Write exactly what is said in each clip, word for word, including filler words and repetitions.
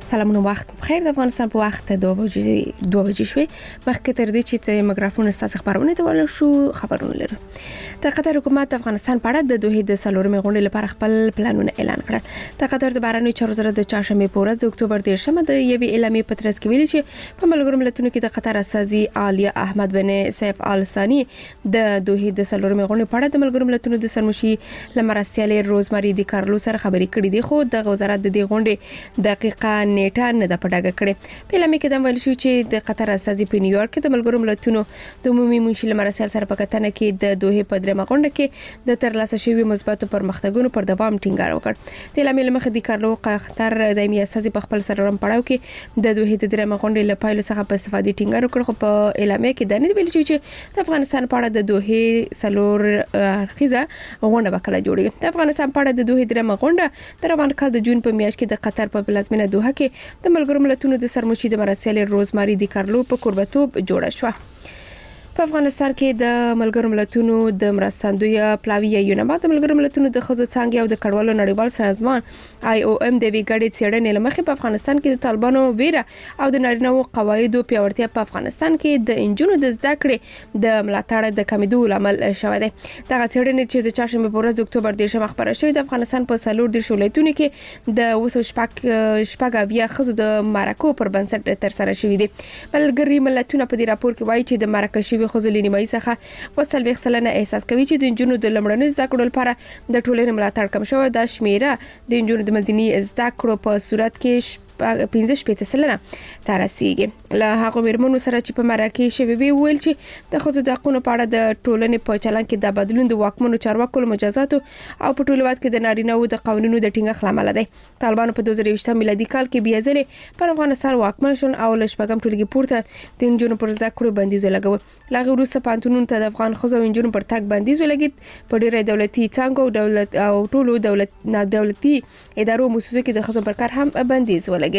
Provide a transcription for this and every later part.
سلامونه وخت بخیر. د افغانستان په وخت دوه بجې دوه بجې شوې. مخکې تر دې چې ته میکروفون ستاسو خبرونه ته ول شو خبرونه لرو. د قطر حکومت افغانستان په اړه د دوه د سلورمې غونډې لپاره خپل پلانونه اعلان کړل. د قطر د بهرنیو چارو وزارت د چهارشنبه په ورځ د اکتوبر دیرشمه د یوې اعلامیې په ترڅ کې ویلي چې په ملګرو ملتونو کې د قطر اساسي عالیه احمد بن سیف آل ثانی د دوه د سلورمې غونډې په اړه د ملګرو ملتونو د سرمشي لمرستیالې روزمری دی کارلو سره خبرې کړې دي، خو د وزارت د دې غونډې دقیقه نیټه نه د پډاګه کړې. په اعلامیه کې د ویل شو چې د قطر اساسي په نیویارک کې د ملګرو ملتونو د عمومي منشي لمرستیال سره په کتنه کې د دوه په درېمه غونډه کې د ترلاسه شوی مثبت پرمختګونو پر دوام ټینګار وکړ. د اعلامیې لمخې د کارلو قطر دایمي اساسي په خپل سرورم پړاو کې د دوه د درېمه غونډې لپاره څخه په استفادې ټینګار وکړ، خو په اعلامیه کې د نه ویل شو چې د افغانستان په اړه د دوه سلور اړخیزه غونډه وکړه جوړیږي. د افغانستان په اړه د دوه درېمه غونډه د روان کال د جون په میاشت کې د قطر په پلازمینه دوحه کې د ملګرو ملتونو د سرمشي د مرسل روزماری دی کارلو په قربتوب جوړه شو. په افغانستان کې د ملګرو ملتونو د مرستندوی پلاوی یونما د ملګرو ملتونو د خزو څنګه او د کډوالو نړیوال سازمان آی او ام د ویګړې څېړنې لمخې په افغانستان کې د طالبانو ویره او د نارینه‌و قواعدو پیاوړتیا په افغانستان کې د انجونو د زده کړې د ملاتړ د کمیدو لامل شوه دی. دغه څېړنې چې د چهارشنبه په ورځ اکتوبر دیرشمه خبره شوې د افغانستان په سلور د ولایتونو کې د وسو شپږ شپږ بیا خزو د مارکو پر بنسټ تر سره شوې دي. ملګری ملتونه په دې راپور کې وایي چې د مارکشي خزلې نیمایي څخه وسلوي خلنه احساس کوي چې د انجونو د لمړنۍ زده کړو لپاره د ټولنې ملاتړ کم شوی. د شمیره د انجونو د مزینی زده کړو په صورت کې پنځه شپږ سلنه ترسيږي. له هغه مرمنو سره چې په مراکش وی ویل چې د خزو د حقوقو په اړه د ټولنې په چلن کې د بدلون د واکمنو چارواکو مجازات او په ټولوات کې د نارینه‌و د قانونو د ټینګه خلامل دی. طالبان په دوه زره یو میلادي کال کې بیا ځلې پر افغانستان واکمن شون او لشپګم ټولګي پورته د انجونو پر زده کړو بندیز لګاوه. لاغه روسه پانتونون ته د افغان خزو انجونو پر تک بندیز ولګید. په ډیره دولتي څنګه دولت او ټولو دولت نه دولتي ادارو مؤسسو کې د خزو پر کار هم بندیز ولګید.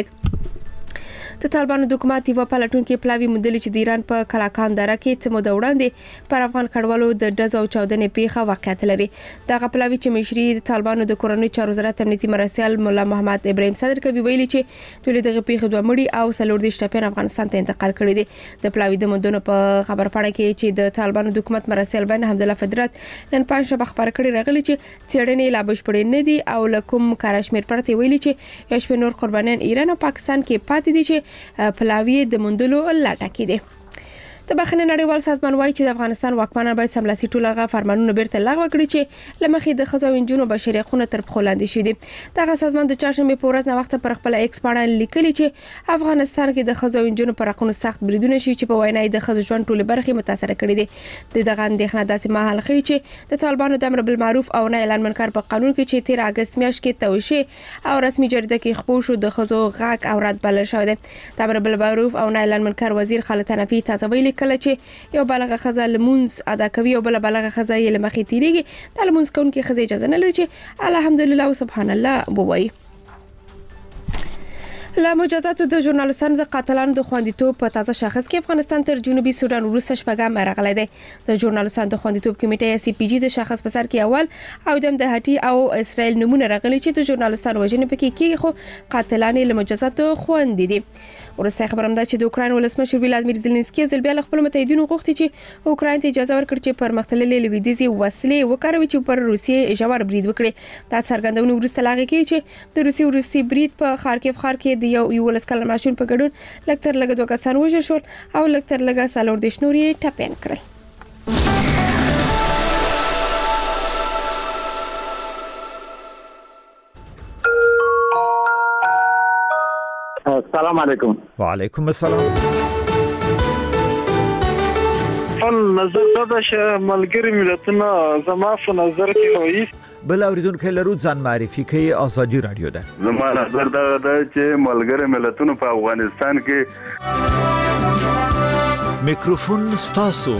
د طالبانو د حکومت یو پلاتون کې پلاوی مدلي چې د ایران په کلاکان دره کې څه مو وړاندې پر افغان کډوالو د ډز او چاودنې پیښه واقعیت لري. دغه پلاوی چې مشري د طالبانو د کورنۍ چارو وزارت امنیتي مرسل مولا محمد ابراهیم صدر کوي ویلي چې ټول دغه پیښه دوه مړي او سلور د شټپین افغانستان ته انتقال کړي دي. د پلاوی د مندونو په خبر پاڼه کې چې د طالبانو د حکومت مرسل بن حمد الله فدرات نن پنځه خبر کړي راغلي چې څېړنې لا بشپړې نه دي او لکم کارشمیر پرته ویلي چې یو شپه نور قربانیان ایران او پاکستان کې پاتې دي چې پلاوی د مندلو لاټه کې دي. د بخښنې نړیوال سازمان وایي چې د افغانستان واکمنان باید سملاسي ټولغه فرمانونه بیرته لغوه کړي چې لمخې د خزو انجونو بشري حقوقو تر پخو لاندې شوي دي. دغه سازمان د چهارشنبه په ورځ نه وخت پر خپل ایکس باندې لیکلي چې افغانستان کې د خزو انجونو پر حقوقو سخت بریدونه شوي چې په وینا د خزو ژوند ټولې برخې متاثر کړي دي. دغه اندېښنه داسې مهال خي چې د طالبانو د امر بالمعروف او نه اعلان منکر په قانون کې چې تیر اگست میاشت کې توشي او رسمي جریده کې خپور شو د خزو غاک او رد بلل شوی دی. د امر بالمعروف او نه اعلان منکر وزیر خالد حنفي تازه ویلي کله چې یو بالغه خزه لمونز ادا کوي او بل بالغه خزه یې لمخې تیریږي د لمونز کوونکې خزه اجازه نه لري چې الحمدلله او سبحان الله ووایي. له مجازاتو د ژورنالستانو د قاتلانو د خوندیتوب په تازه شاخص کې افغانستان تر جنوبي سودان وروسته شپږم راغلی دی. د ژورنالستانو د خوندیتوب کمیټې سی پی جی د شاخص په سر کې اول او د هټي او اسرائیل نمونه راغلي چې د ژورنالستانو وژنې پکې کېږي، خو قاتلان له مجازاتو خوندي دي. ورسته خبرم ده چې د اوکراین ولسمشر ولادیمیر زيلنسکي ځل بیا خپل متحدینو غوښتي چې اوکراین ته اجازه ورکړي چې پر مختللې لویدیزي وسلې وکاروي چې پر روسیې ژور برید وکړي. دا څرګندونه ورسته لاغه کوي چې د روسي روسي برید په خارکیف خار کې د یو یولس کلن ماشوم په ګډون لکتر لګ دوه کسان وژل شول او لکتر لګ سالور د شنوري ټپین کړل. السلام علیکم. وعلیکم السلام. فن نظر دا چې ملګری ملتونه زما په نظر کې وایي بل اوریدونکو لرو ځان معرفي کوي. ازادي رادیو ده. زما نظر دا ده چې ملګری ملتونه په افغانستان کې میکروفون ستاسو.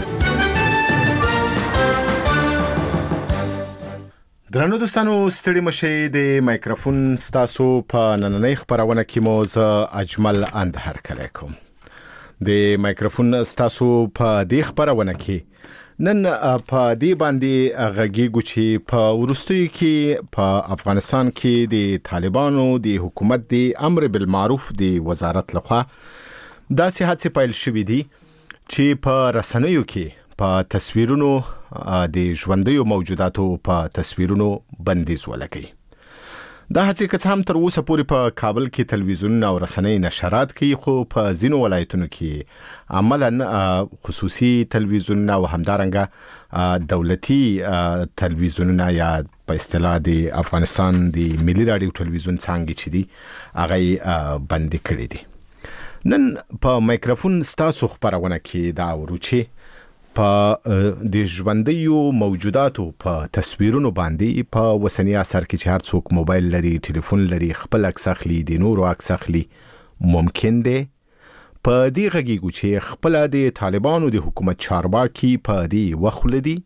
درنو دوستانو ستړي مشي د مایکروفون ستاسو په نننۍ خبرونه کې مو ز اجمل اندهر کړی کوم. د مایکروفون ستاسو په دې خبرونه کې نن په دې باندې غږیږو چې په وروستیو کې په افغانستان کې د طالبانو د حکومت د امر بالمعروف د وزارت لخوا داسې هڅې پیل شوې دي چې په رسنیو کې په تصویرونو د ژوندیو موجوداتو په تصویرونو بندیز ولګوي. دا هڅې که څه هم تر اوسه پورې په کابل کې تلویزیونونه او رسنۍ نشرات کوي، خو په ځینو ولایتونو کې عملاً خصوصي تلویزیونونه او همدارنګه دولتي تلویزیونونه یا په اصطلاح د افغانستان د ملي راډیو تلویزیون څانګې چې دي هغه بندي کړي دي. نن په مایکروفون ستاسو خبرونه کې دا اورو چې په د ژوندیو موجوداتو په تصویرونو باندې په وسنی اثر کې چې هر څوک موبایل لري، ټلیفون لري، خپل عکس اخلي، د نورو عکس اخلي، ممکن دی په دې غږیږو چې خپل د طالبانو د حکومت چارواکي په دې وخت دي.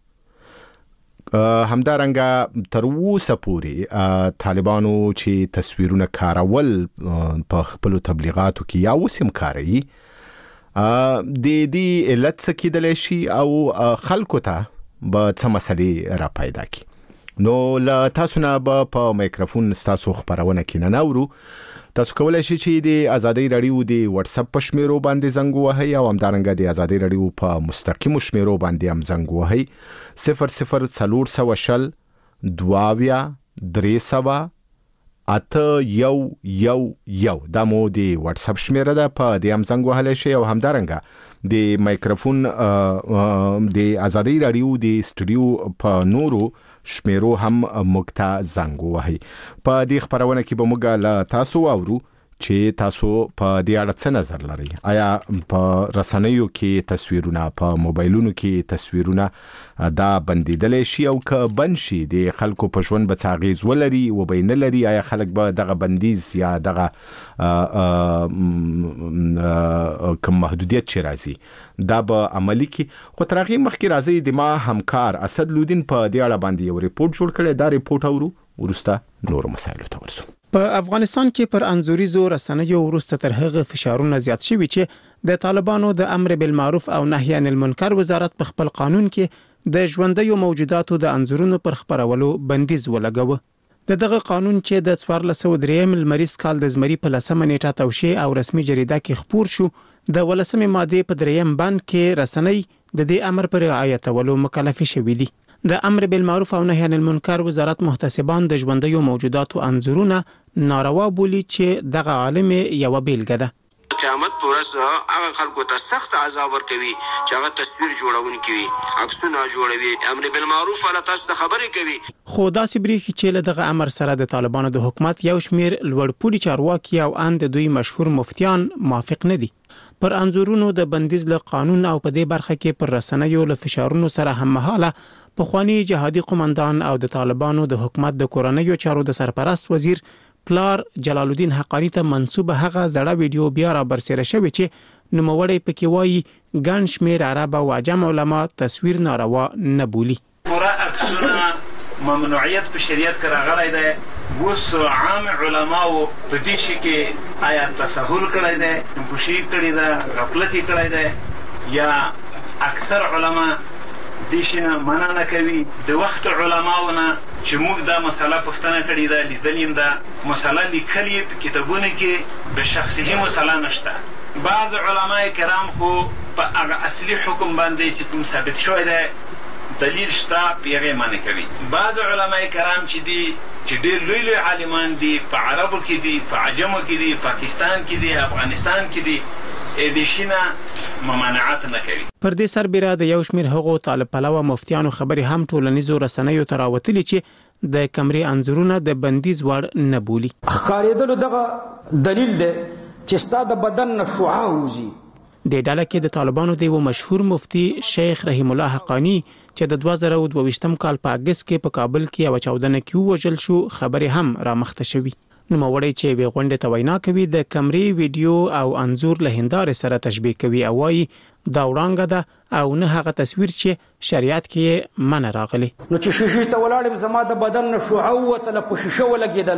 همدارنګه تر اوسه پورې طالبانو چې تصویرونه کارول په خپل تبلیغاتو کې یا وسم کاروي د دې علت څه کېدلی شي او خلکو ته به څه مسلې را پیدا کړي. نو له تاسو نه به په مایکروفون ستاسو خبرونه کې نه اورو. تاسو کولی شئ چې د ازادۍ راډیو د واتس اپ په شمیرو باندې زنګ ووهئ او همدارنګه د ازادۍ راډیو په مستقیمو شمیرو باندې هم زنګ ووهئ. صفر صفر څلور سوه شل دوه اویا درې سوه اته یو یو یو دا مو د واتس اپ شمیره ده، په دې هم زنګ وهلی شئ او همدارنګه د مایکروفون د ازادۍ راډیو د سټوډیو په نورو شمیرو هم موږ ته زنګ ووهئ. په دې خبرونه کې به موږ له تاسو واورو چې تاسو په دې اړه څه نظر لرئ. آیا په رسنیو کې تصویرونه، په موبایلونو کې تصویرونه دا بندیدلی شي او که بند شي د خلکو په ژوند به څه اغېز ولري و به یې نه لري؟ آیا خلک به دغه بندیز یا دغه کوم محدودیت چې راځي دا به عملي کړي؟ خو تر هغې مخکې راځئ د ما همکار اسد لودین په دې اړه باندې یو ریپورټ جوړ کړی. دا ریپورټ اورو، وروسته نورو مسایلو ته ورسو. په افغانستان کې پر انزوريزو رسنیو وروسته تر هغه فشارونه زیات شوي چې د طالبانو د امر بالمعروف او نهي عن المنکر وزارت په خپل قانون کې د ژوندیو موجوداتو د انزورونو پر خبرولو بندیز ولګاوه. د دغه قانون چې د څوارلس سوه درېیم لمریز کال د زمري په لسمه نیټه توشیح او رسمي جریده کې خپور شو، د ولسمې ماده په درېیم بند کې رسنۍ د دې امر پر رعایتولو مکلف شوي دي. د امر بالمعروف او نهي عن المنکر وزارت محتسبان د ژوندیو موجوداتو انزورونه ناروا بولي چې دغه عالم یو بیلګه ده. قیامت پورس هغه خلکو ته سخت عذاب ورکوي چې هغه تصویر جوړونکي وي، عکسونه جوړوي، امر بالمعروف ولا تاسو ته خبرې کوي. خو داسې بریښي چې له دغه امر سره د طالبانو د حکومت یو شمیر لوړپوړي چارواکي او ان د دوی مشهور مفتیان موافق نه دي. پر انزورونو د بندیز له قانون او په دې برخه کې پر رسنیو له فشارونو سره هم مهاله پخوانی جهادي قومندان او د طالبانو د حکومت د کورنیو چارو د سرپرست وزیر پلار جلال الدین حقانی ته منسوب هغه زړه ویډیو بیا را برسېره شوی چې نوموړی پکې وایي ګڼ شمېر عرب او عجم علما تصویر ناروا نه بولي. پوره عکسونه ممنوعیت په شریعت کې راغلی دی. اوس عام علماو په دې شي کې آیا تساهل کړی دی، نفوشي کړې ده، غفلت یې کړی دی، یا اکثر علما دې شي نه منع نه کوي؟ د وخت علماو نه چې موږ دا مسله پوښتنه کړې ده، لیدلې ده، مسله لیکلې په کتابونو کې، به شخصي مسله نشته. بعض علما کرام خو په هغه اصلي حکم باندې چې کوم ثابت شوی دی دلیل شته په هغې منع کوي. بعض علما کرام چې دي چې ډېر لوی لوی عالمان دي، په عربو کې دي، په عجمو کې دي، پاکستان کې دي، افغانستان کې دي، ادیشینا ممانعت نه کوي. پر دې سربېره د یو شمیر هغو طالب پلوه مفتیانو خبرې هم ټولنیزو رسنیو ته راوتلي چې د کمرې انځورونه د بندیز وړ نه بولي. ښکارېدلو دغه دلیل دی چې ستا د بدن نه شعاع وځي. د ډله کې د طالبانو د یو مشهور مفتی شیخ رحیم الله حقانی چې د دوه زره دوه ویشتم کال په اګست کې په کابل کې یوه چاودنه کې ووژل شو خبرې هم رامخته شوي. نوموړی چې یوې غونډې ته وینا کوي د کمرې ویډیو او انځور له هندارې سره تشبیه کوي او وایي دا وړانګه ده او نه هغه تصویر چې شریعت کې منع راغلی. نو چې شیشې ته ولاړم زما د بدن نه شعاع ووتله، په شیشه ولګېدله،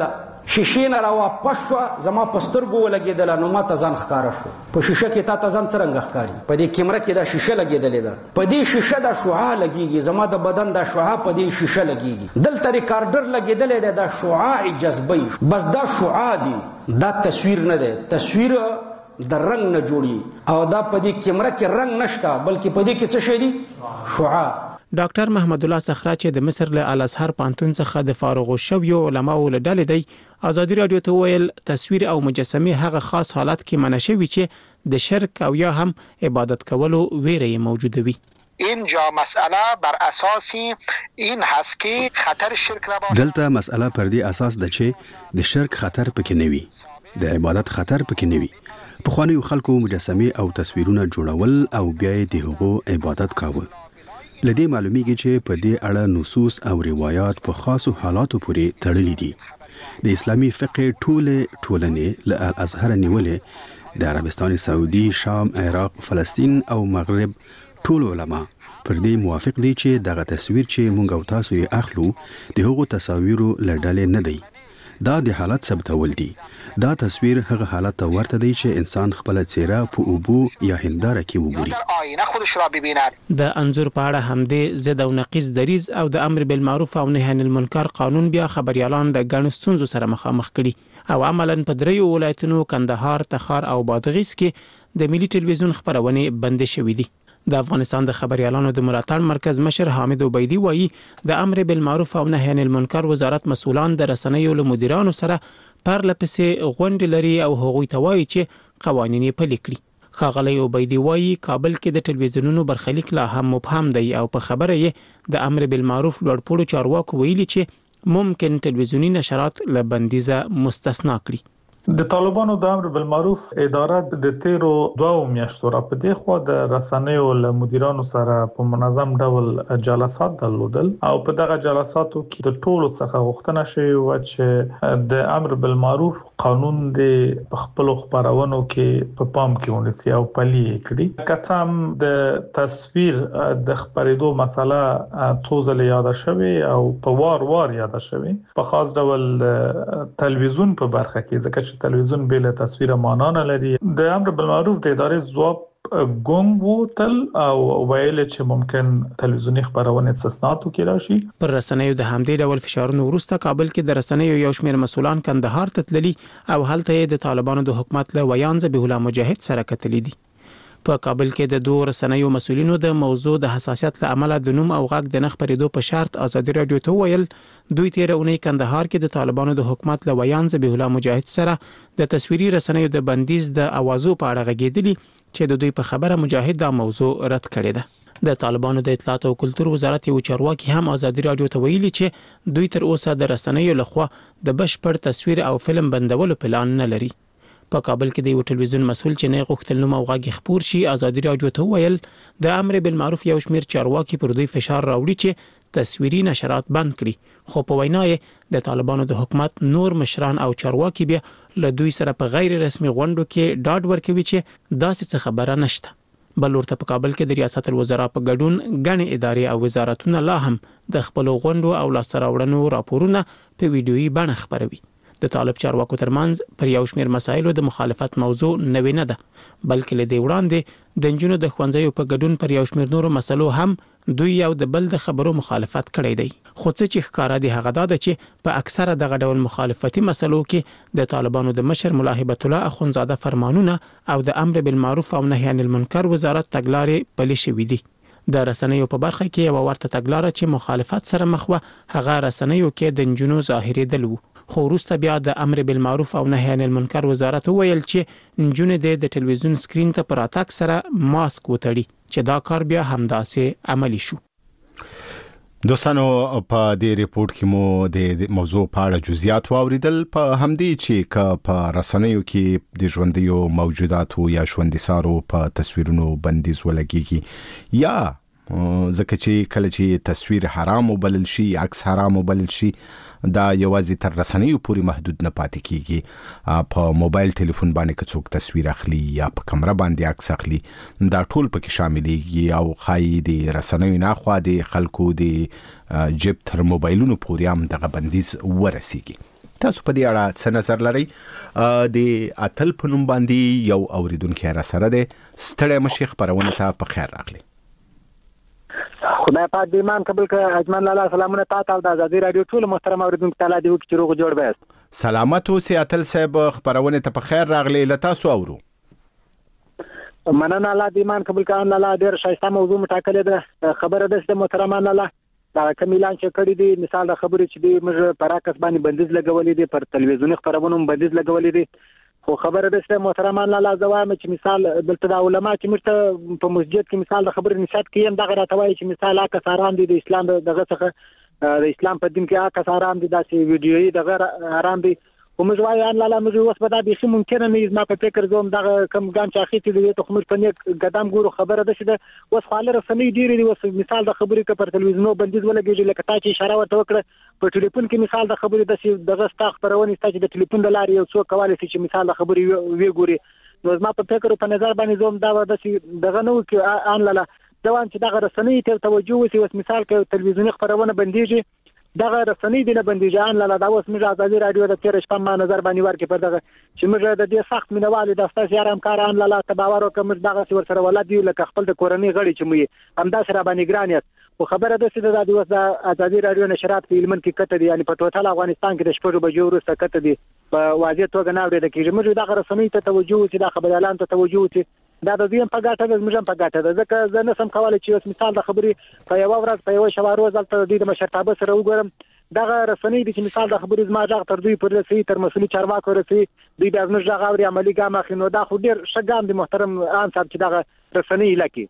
شیشې نه را واپس شوه، زما په سترګو ولګېدله، نو ما ته ځان ښکاره شو. په شیشه کې تا ته ځان څرنګه ښکاري؟ په دې کیمره کې دا شیشه لګېدلې ده، په دې شیشه دا شعاع لګېږي، زما د بدن دا شعاع په دې شیشه لګېږي. دلته ریکارډر لګېدلی دی، دا شعاع جذبوي، بس دا شعاع دی، دا تصویر نه دی. تصویر د رنگ نه جوړي او دا په دې کیمره کې رنگ نشته، بلکې په دې کې څه شی دی؟ شعاع. ډاکټر محمد الله صخره چې د مصر له الازهر پانتون څخه د فارغ شویو علماو له ډلې دی، ازادي رادیو ته ویل تصویر او مجسمه هغه خاص حالات کې منع شوی چې د شرک او یا هم عبادت کولو ویره موجوده وي. اینجا مسئله بر اساس این هست که خطر شرک را باشه. دلته مسئله پر دې اساس ده چې د شرک خطر پکې نه وي، د عبادت خطر پکې نه وي. په خوانیو خلکو مجسمه او تصویرونه جوړول او بیا د هغو عبادت کاوه. لدې معلومیږي چې په دې اړه نصوص او روایت په خاصو حالاتو پورې تړلي دي. د اسلامي فقه ټوله ټولنې له الازهر نیولې د عربستان سعودي، شام، عراق، فلسطین او مغرب ټول علما پر دې موافق دي چې دغه تصویر چې مونږ او تاسو یې اخلو د هغو تصاویرو له ډلې نه دی. دا د حالت ثبتول دي. دا تصویر هغه حالت ته ورته دی چې انسان خپل چهره په اوبو یا هنداره کې وګوري. آینه خودش را ببیند. د انظور په اړه همدې ضد او نقیض دریز او د امر بالمعروف او نهی عن المنکر قانون بیا خبريالان د ګڼو ستونزو سره مخامخ کړي او عملاً په دریو ولایتونو کندهار، تخار او بادغیس کې د ملي ټلویزیون خبرونه بند شوې دي. د افغانستان د خبريالانو د ملاتړ مرکز مشر حامد عبیدی وایي د امر بالمعروف او نهی عن المنکر وزارت مسؤلان د رسنیو له مدیرانو سره پرله پسې غونډې لري او هغوی ته وایي چې قوانین یې پلي کړي. ښاغلی عبیدی وایي کابل کې د ټلویزیونونو برخلیک لا هم مبهم دی او په خبره یې د امر بالمعروف لوړپوړو چارواکو ویلي چې ممکن ټلویزیونی نشرات له بندیزه مستثنا کړي. د طالبانو د امر بالمعروف اداره د تیرو دوه میاشتو را په دې خو د رسنیو له مدیرانو سره په منظم ډول جلسات درلودل او په دغه جلساتو کې د ټولو څخه غوښتنه شوې و چې د امر بالمعروف قانون د خپل خبرونو کې په پام کې ونیسي او پلي کړي. کڅم د تصویر د خبرېدو مسله څو ځله یاد شوه او په وار وار یاد شوه په خاص ډول تلویزیون په برخه کې ځکه تلویزیون بل تصویر معنا نه لري. د امر بالمعروف د ادارې ځواب ګونګ وو تل او ویل چې ممکن تلویزیونی خبرونه استثناءاتو کې راشي. پر رسنیو د همدې ډول فشارونو وروسته کابل کې د رسنیو یو شمېر مسولان کندهار ته تللي او هلته د طالبانو د حکومت له ویان ذبیح الله مجاهد سره کتلي دي. په کابل کې د دوه رسنیو مسولینو د موضوع د حساسیت له امله د نوم او غږ د نخ پرېدو په شرط ازادي رادیو ته ویل دوی تیر اونۍ کندهار کې د طالبانو د حکومت له ویان ذبیح الله مجاهد سره د تصویري رسنیو د بندیز د اوازو په اړه غږېدلي چې د دوی په خبره مجاهد دا موضوع رد کړې ده. د طالبانو د اطلاعات او کلتور وزارت یو چارواکي هم ازادي رادیو ته ویلي چې دوی تر اوسه د رسنیو لخوا د بشپړ تصویر او فلم بندولو پلان نه لري. په کابل کې د یو ټلویزیون مسول چې نه غوښتل نوم او غږ خبر شي ازادي رادیو ته ویل د امر بالمعروف یو شمیر چارواکي پر دوی فشار راوړي چې تصویري نشرات بند کړي، خو په وینا یې د طالبانو د حکومت نور مشران او چارواکي بیا له دوی سره په غیر رسمي غونډو کې ډاډ ورکوي چې داسې څه خبره نشته. بل ورته په کابل کې د ریاست الوزرا په ګډون غني ادارې او وزارتونه لا هم د خپل غونډو او لاسراوړنو راپورونه په ویډیويي بڼه خبروي. د طالب چارواکو ترمنځ پر یو شمېر مسایلو د مخالفت موضوع نوې نه ده، بلکې له دې وړاندې د نجونو د ښوونځیو په ګډون پر یو شمېر نورو مسلو هم دوی یو د بل د خبرو مخالفت کړی دی. خو څه چې ښکاره دي هغه دا ده چې په اکثره دغه ډول مخالفتي مسلو کې د طالبانو د مشر ملا هبت الله اخونزاده فرمانونه او د امر بالمعروف او نهی عن المنکر وزارت تګلارې پلي شوې دي. د رسنیو په برخه کې یو ورته تګلاره چې مخالفت سره مخ و هغه رسنیو کې د نجونو ظاهري دل وو، خو وروسته بیا د امر بالمعروف او نهی عن المنکر وزارت ویل چې نجونې د ټلویزیون سکرین ته پر اتاک سره ماسک وتړي چې دا کار بیا همداسې عملی شو. دوستانو په دې ریپورت کې مو د موضوع په اړه جزئیات واوریدل، په همدې چې ک په رسنیو کې د ژوندیو موجوداتو یا ژوندسارو په تصویرونو بندیز ولګیږي یا ځکه چې کله چې تصویر حرام وبلل شي، عکس حرام وبلل شي، دا یوازې تر رسنیو پورې محدود نه پاتې کیږي. په موبایل ټلیفون باندې که څوک تصویر اخلي یا په کمره باندې عکس اخلي دا ټول پکې شاملېږي او خای د رسنیو نه خوا د خلکو د جیب تر موبایلونو پورې هم دغه بندیز ورسیږي. تاسو په دې اړه څه نظر لرئ؟ د اتل په نوم باندې یو اوریدونکی را سره دی. ستړی مشي خبرونه ته په خیر راغلی. خدای پاک دې ایمان قبول کړه. اجمل لاله سلامونه تاسو او د ازادي رادیو ټول محترم اوریدونکو تعالی دې وکړي چې روغ جوړ بیاست. سلامت اوسئ اتل صاحب، خبرونه ته په خیر راغلی. له تاسو اورو. مننه الله دې ایمان قبول کړه. الله ډېر ښایسته موضوع مټاکلې ده. خبره ده چې محترم الله دا کوم اعلان چې کړی دی، مثال د خبرې چې دی موږ پر اکس باندې بندیز لګولې دي، پر تلویزیوني خبرونو بندیز لګولې دي. خو خبره ده چې محترم الله زوام چې مثال دلته د علما چې مرته په مسجد کې مثال د خبرې نشات کیم دغه راټوي چې مثال اکس حرام دي د اسلام دغه څخه د اسلام په دین کې اکس حرام دي، داسې ویډیويي دغه حرام دي. او موږ وایو ان لاله موږ اوس په دا به ممکن نه زما په فکر زوم دغه کم ګان چې اخیتی دی ته موږ په نیک قدم ګورو. خبره ده چې اوس خاله رسنۍ ډیری دی. اوس مثال د خبرې کې پر تلویزیونو بندیز ولګیږي، لکه تا چې اشاره ورته وکړه په ټلیفون کې مثال د خبرې د دغه ستا خبرونه ستا چې د ټلیفون د لارې یو څوک کولی شي چې مثال د خبرې وی ګوري. نو زما په فکر په نظر باندې زوم دا د چې دغه نو کې ان لاله ځوان چې دغه رسنۍ ته توجه وسی. اوس مثال کې تلویزیوني خبرونه بندیږي، دغه رسنۍ دی نه بندیږي. ان لاله دا اوس موږ ازادي رادیو د تیر شپه ما نظر باندې ورکې پر دغه چې موږ د دې سخت مینوال د تاسو یارم کار ان لاله تباور او کوم دغه ور سره ولادت یو لکه خپل د کورنۍ غړي چې مې هم دا سره باندې ګرانیت. خو خبره ده چې د دې اوس د ازادي رادیو نشرات په علمن کې کته دي، یعنی په ټوټل افغانستان کې د شپږ بجو وروسته کته دي په واضح توګه نه اورېدل کېږي. موږ دغه رسنۍ ته توجه وکړو، د خبر اعلان ته توجه وکړو. دا د دې په ګټه د موږ په ګټه ده، ځکه زه نه سم کولای چې اوس مثال د خبرې په یو ورځ په یو شوارو ځل ته د مشرتابه سره وګورم. دغه رسنۍ د چې مثال د خبرې زما ځاغ تر دوی پر رسي تر مسولي چارواکو رسي دوی د ازمن ځاغ اوري عملی ګام اخلي. نو دا خو ډیر شګام د محترم ان صاحب چې دغه رسنۍ لکه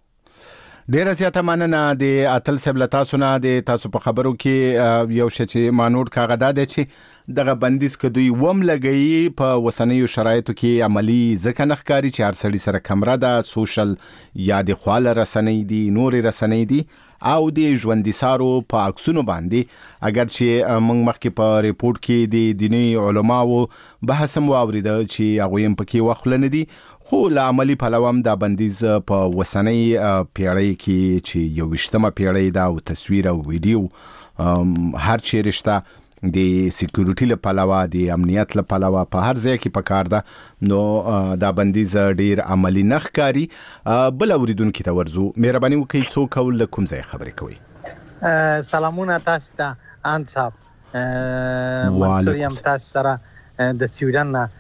ډیره زیاته مننه د اتل صاحب له تاسو نه. د تاسو په خبرو کې یو شی چې مانوټ کاغه ده چې دغه بندیز که دوی وم لګي په وسنیو شرایطو کې عملی ځکه نه ښکاري چې هر سړي سره کمره ده، سوشل یا د خواله رسنۍ دي، نورې رسنۍ دي او د ژوندي سارو په عکسونو باندې. اگر چې موږ مخکې په ریپورت کې د دیني علماو بحث هم واوریده چې هغوی هم پکې وخله نه دي، خو له عملي پلوه هم دا بندیز په وسنۍ پیړۍ کې چې یوویشتمه پیړۍ ده او تصویر او ویډیو هر چیرې شته، د سکیورټي له پلوه د امنیت له پلوه په هر ځای کې پکار ده. نو دا بندیز ډیر عملی نه ښکاري. بل اوریدونکي ته ورځو. مهرباني وکړئ څوک او له کوم ځای خبرې کوئ؟ سلامونه تاسو ته ان صاحب. منصور یم تاسو سره د سویډن نه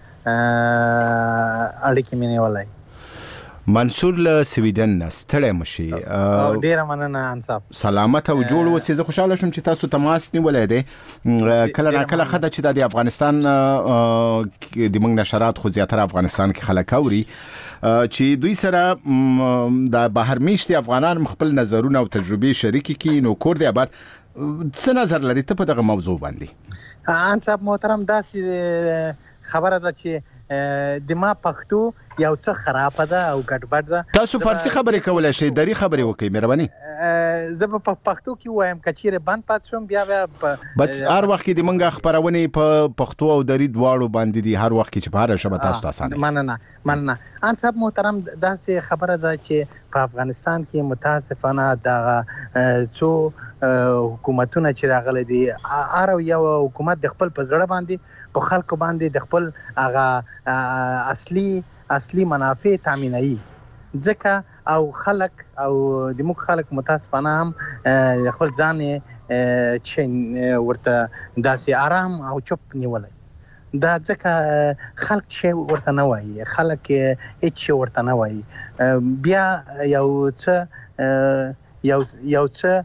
اړیکې مې نیولای. منصور له سویډن نه ستړی مشي. ډیره مننه ان صاحب. سلامت او جوړ اوسئ. زه خوشاله شوم چې تاسو تماس نیولای دی. کله نه کله خدای چې د افغانستان د موږ نشرات خو زیاتره افغانستان کې خلک اوري چې دوی سره د بهر میشتي افغانان خپل نظرونه او تجربې شریکي کی. نو کور دی آباد څه نظر لري ته په دغه موضوع باندې؟ ان صاحب محترم داسې خبره ده چې د ما پښتو یو څه خراب ده او ګډوډ ده. تاسو فارسی خبرې کولای شئ، دری خبرې وکړئ مهرباني. زه په پښتو کې وایم کچېره بند پات شم بیا بیا بس هر وخت کې د منګه خبرونه په پښتو او دری دواړو باندې دي، هر وخت کې چې په هر ژبه تاسو تاسو مننه مننه. ان صاحب محترم داسې خبره ده چې په افغانستان کې متاسفانه د څو حکومتونه چې راغلي دي هر یو حکومت د خپل پزړه باندې په خلکو باندې د خپل هغه اصلي اصلي منافع تامینوي، ځکه او خلک او د موږ خلک متاسفانه هم خپل ځان چې ورته داسې آرام او چپ نیولای. دا ځکه خلک چې ورته نه وایي، خلک هیڅ شی ورته نه وایي. بیا یو څه یو یو څه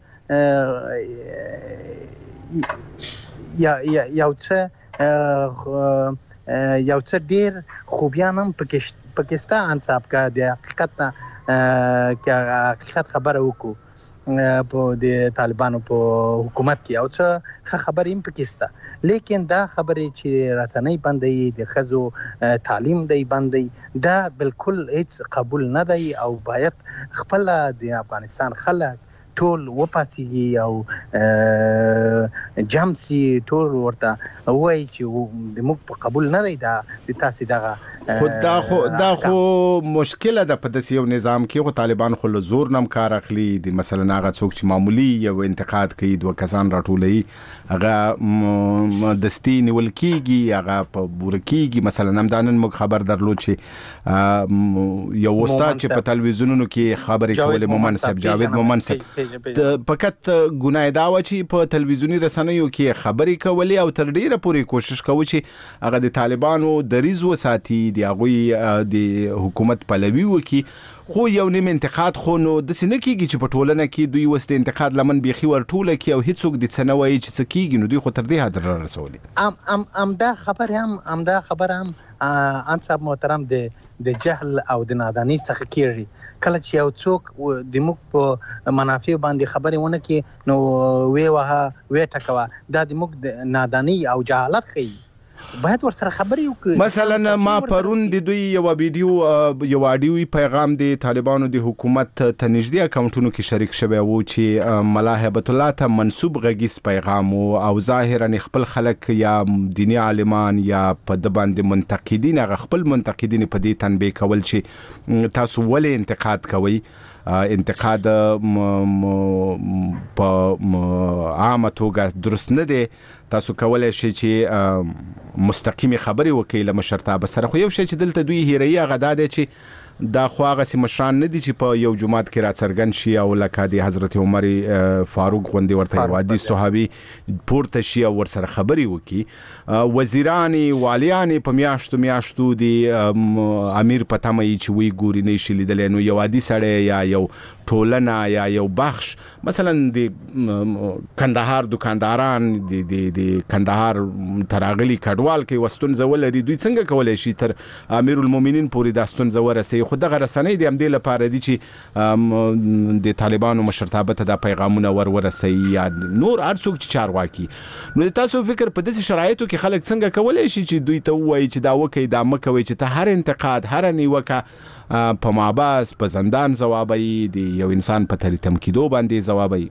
یو څه یو څه ډیر خوبیان هم پاکستان صاحب کا د حقیقت کې حقیقت خبره وکړو په د طالبانو په حکومت کې او څه خبرې هم پاکستان، لیکن دا خبرې چې رسنۍ باندې د خزو تعلیم دی باندې دا بالکل هیڅ قبول نه دی او باید خپل د افغانستان خلک ټول وپاسيږي او جمسي ټول ورته وایي چې د موږ په قبول نه دی دا د تاسو دغه خدا خو دا خو مشکله ده په داسې یو نظام کې خو طالبان خو له زور نم کار اخلي د مثلا هغه څوک چې معمولی یو انتقاد کوي دوه کسان راټولوي هغه دستي نیول کیږي هغه په بوره کیږي مثلا همدانن موږ خبر درلود چې یو استاد چې په تلویزیونونو کې خبرې کولې مومن صاحب جاوید مومن صاحب فقط ګناه دا و چې په تلویزیونی رسنیو کې خبرې کولې او تر ډیره پورې کوشش کوي چې هغه د طالبانو دریز وساتي د هغوی د حکومت پلوي وکي خو یو نیم انتقاد خو نو د سینه کېږي چې په ټولنه کې دوی وست انتقاد لمن بيخي ورټوله کې او هیڅوک د څنوي چې څه کېږي نو دوی خو تر دې حد رسولي ام ام ام دا خبر هم ام دا خبر هم ان صاحب محترم د د جهل او د نادانی څخه کېږي کله چې یو څوک د موږ په منافع باندې خبرې ونه کې نو وی وها وی ټکوا دا د موږ د نادانی او جهالت کوي باید ورسره خبرې وکړي مثلا ما پرون د دوی یو ویډیو یو اډیو پیغام د طالبانو د حکومت ته نږدې اکاونټونو کې شریک شوی وو چې ملا هیبت الله ته منسوب غږیز پیغام او ظاهرا خپل خلک یا دینی عالمان یا په د باندې منتقدین هغه خپل منتقدین په دې تنبیه کول چې تاسو ولې انتقاد کوئ انتقاد په عامه توګه درست نه دی تاسو کولای شئ چې مستقیمي خبري وکړئ له مشرتابه سره خو یو شی چې دلته دوی هیري غدا دی چې دا خو هغه سي مشران نه دي چې په یو جماعت کې راڅرګن شي او لکه د حضرت عمر فاروق غوندي ورته وادي صحابي پورته شي او ورسره خبري وکړي وزیرانی والیانی په میاشتو میاشتو دی امیر پتامي چې وی ګوري نه شي لیدل نو یو عادي سړی یا یو ټولنه یا یو بخش مثلا د کندهار دکانداران د د کندهار تراغلي کډوال کې وستون زول لري دوی څنګه کولای شي تر امیر المؤمنین پورې داستون زور سي خو دغه رسنۍ د امدې لپاره دي چې د طالبانو مشرتابه ته د پیغامونه ور ورسي یا نور ارڅوک چې چارواکي نو تاسو فکر په داسې شرایطو کې خلک څنګه کولای شي چې دوی ته وایي چې دا وکي دا مکوي چې ته هر انتقاد هر نیوکه په ماباس په زندان جوابي دی یو انسان په تلتم کېدو باندې جوابي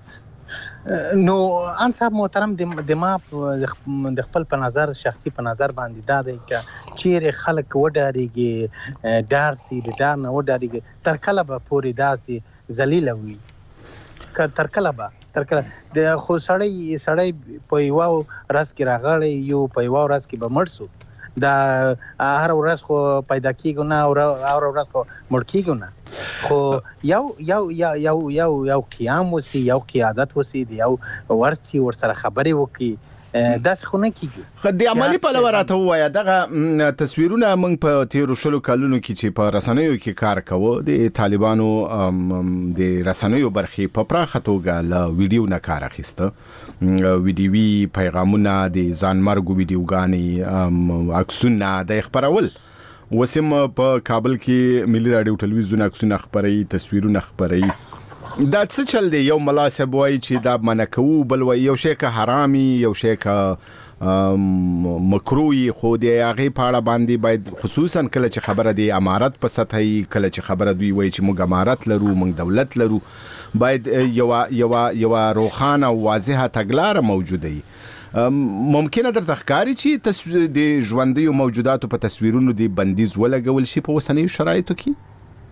نو ان صاحب محترم د ما د خپل په نظر شخصي په نظر باندې دا دی چې چیرې خلک وډاریږي دارسي د دار نه وډاریږي تر کله به پوری داسي ذلیل وي تر کله به تر کله د خو سړی سړی په یو راس کې راغلی یو په یو راس کې به مرسو دا هر ورځ خو پیدا کیږي نه او هر ورځ خو مړ کیږي نه خو یو یو یو یو یو قیام وسی یو قیادت وسی دی یو ورسي ور سره خبرې وکي داس خو نه کیږي خدای عملی په لور راته وایا دغه تصویرونه موږ په تیر شلو کلونو کې چې په رسنیو کې کار کوو د طالبانو د رسنیو برخې په پراخه توګه له ویډیو نه کار اخیسته ویډیوي پیغامونه د ځانمرګو ویډیوګانې عکسونه د خبرول وسم په کابل کې ملي رادیو ټلویزیون عکسونه خبري تصویرونه خبري دا څه چل دی یو ملاسب وای چې دا منکو بل وای یو شی که حرامي یو شی که مکروهي خو دی هغه پاړه باندې باید خصوصا کله چې خبره دی امارت په سطحي کله چې خبره دوی وای چې موږ امارت لرو موږ دولت لرو باید یو یو یو روخانه او واضحه تګلاره موجوده وي ممکنه در تخکاری چې د ژوندۍ موجوداتو په تصویرونو دی بندیز ولګول شي په وسنۍ شرایطو کې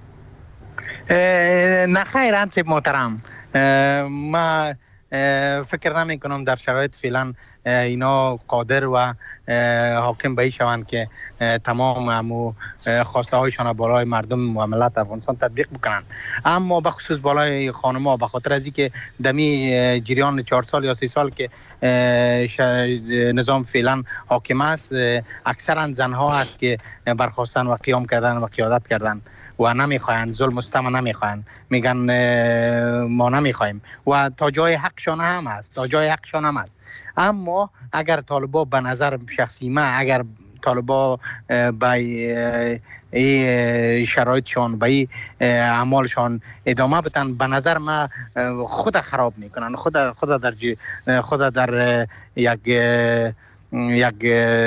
نه خیر انصاف محترم ما فکر نمی کنم در شرایط فعلا اینا قادر و حاکم به شوند که تمام امو خواسته هایشان بالای مردم و ملت افغانستان تطبیق بکنن اما به خصوص بالای خانم‌ها به خاطر از اینکه دمی جریان چهار سال یا سه سال که نظام فعلا حاکم است اکثرا زنها است که برخاستن و قیام کردن و قیادت کردن و نمیخواین ظلم و ستم نمیخواین میگن ما نمیخوایم و تا جای حقشان هم است تا جای حقشان هم است اما اگر طالبا به نظر شخصی ما اگر طالبا به شرایطشان به اعمالشان ادامه بدن به نظر ما خود خراب میکنن خود خود در خود در یک یک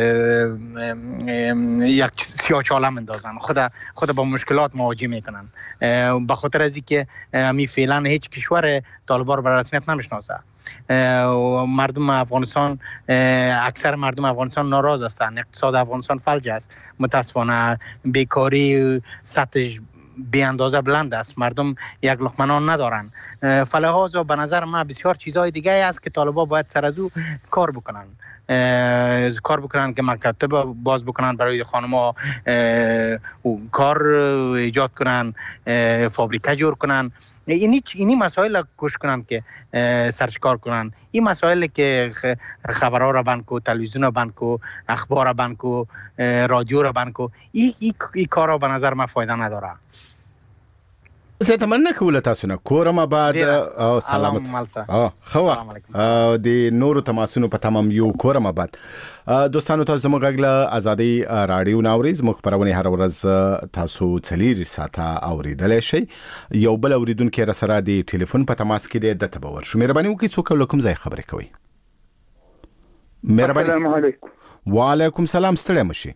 یک سیاه‌چاله اندازن خود خود با مشکلات مواجه میکنن به خاطر از اینکه می فعلا هیچ کشور طالبان رو به رسمیت نمیشناسه مردم افغانستان اکثر مردم افغانستان ناراض هستند، اقتصاد افغانستان فلج است، متاسفانه بیکاری سطحش بی اندازه بلند است، مردم یک لقمه نان ندارند. فلهذا به نظر من بسیار چیزهای دیگه است که طالبان باید سر از او کار بکنن، کار بکنن که مکاتب باز بکنن برای خانم‌ها، کار ایجاد کنن، فابریکه جور کنن. اینی اینی مسائل کوشش کنن که سرچ کار کنن. این مسائل که خبرها را بند کو، تلویزیون را بند کو، اخبار را بند کو، رادیو را بند کو، این این کارا به نظر من فایده نداره. زه تمنه کوله تاسو نه کورم آباد او سلامت اه خو د نورو تماسونو په تمام یو کورم آباد. دوستانو تاسو زموږ غږ له ازادي رادیو ناوریز مخبرونه هر ورځ تاسو څلیر ساعته اوریدل شي. یو بل اوریدونکو را سره د ټلیفون په تماس کې د دته باور شو. مهرباني وکړئ څوک لکم ځای خبرې کوي. مهرباني. السلام علیکم. وعلیکم سلام. ستړي مشي.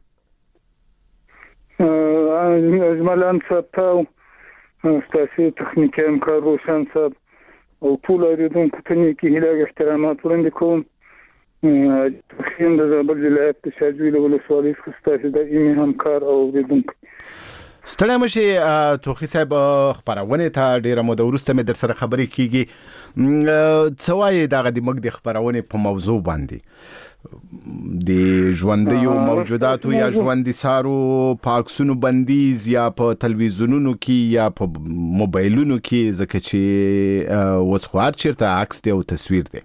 اجمل انصاف ستاسو تخنیکی همکار روشن صاحب او ټول اوریدونکو ته نیکی هیله احترامات وړاندې کوم. خیم د زابل ولایت د شاجوی له ولسوالۍ څخه ستاسو د ایمي همکار او اوریدونکو. ستړي مشي. توخی صاحب خبرونه ته ډیره مو د ورسته مې در سره خبرې کیږي. څه وایي دغه د مګ د خبرونه په موضوع باندې د ژوندیو موجوداتو یا ژوندۍ سارو پاکسونو بندیز یا په تلویزیونونو کې یا په موبایلونو کې ځکه چې وسخوار چیرته عکس دی او تصویر دی.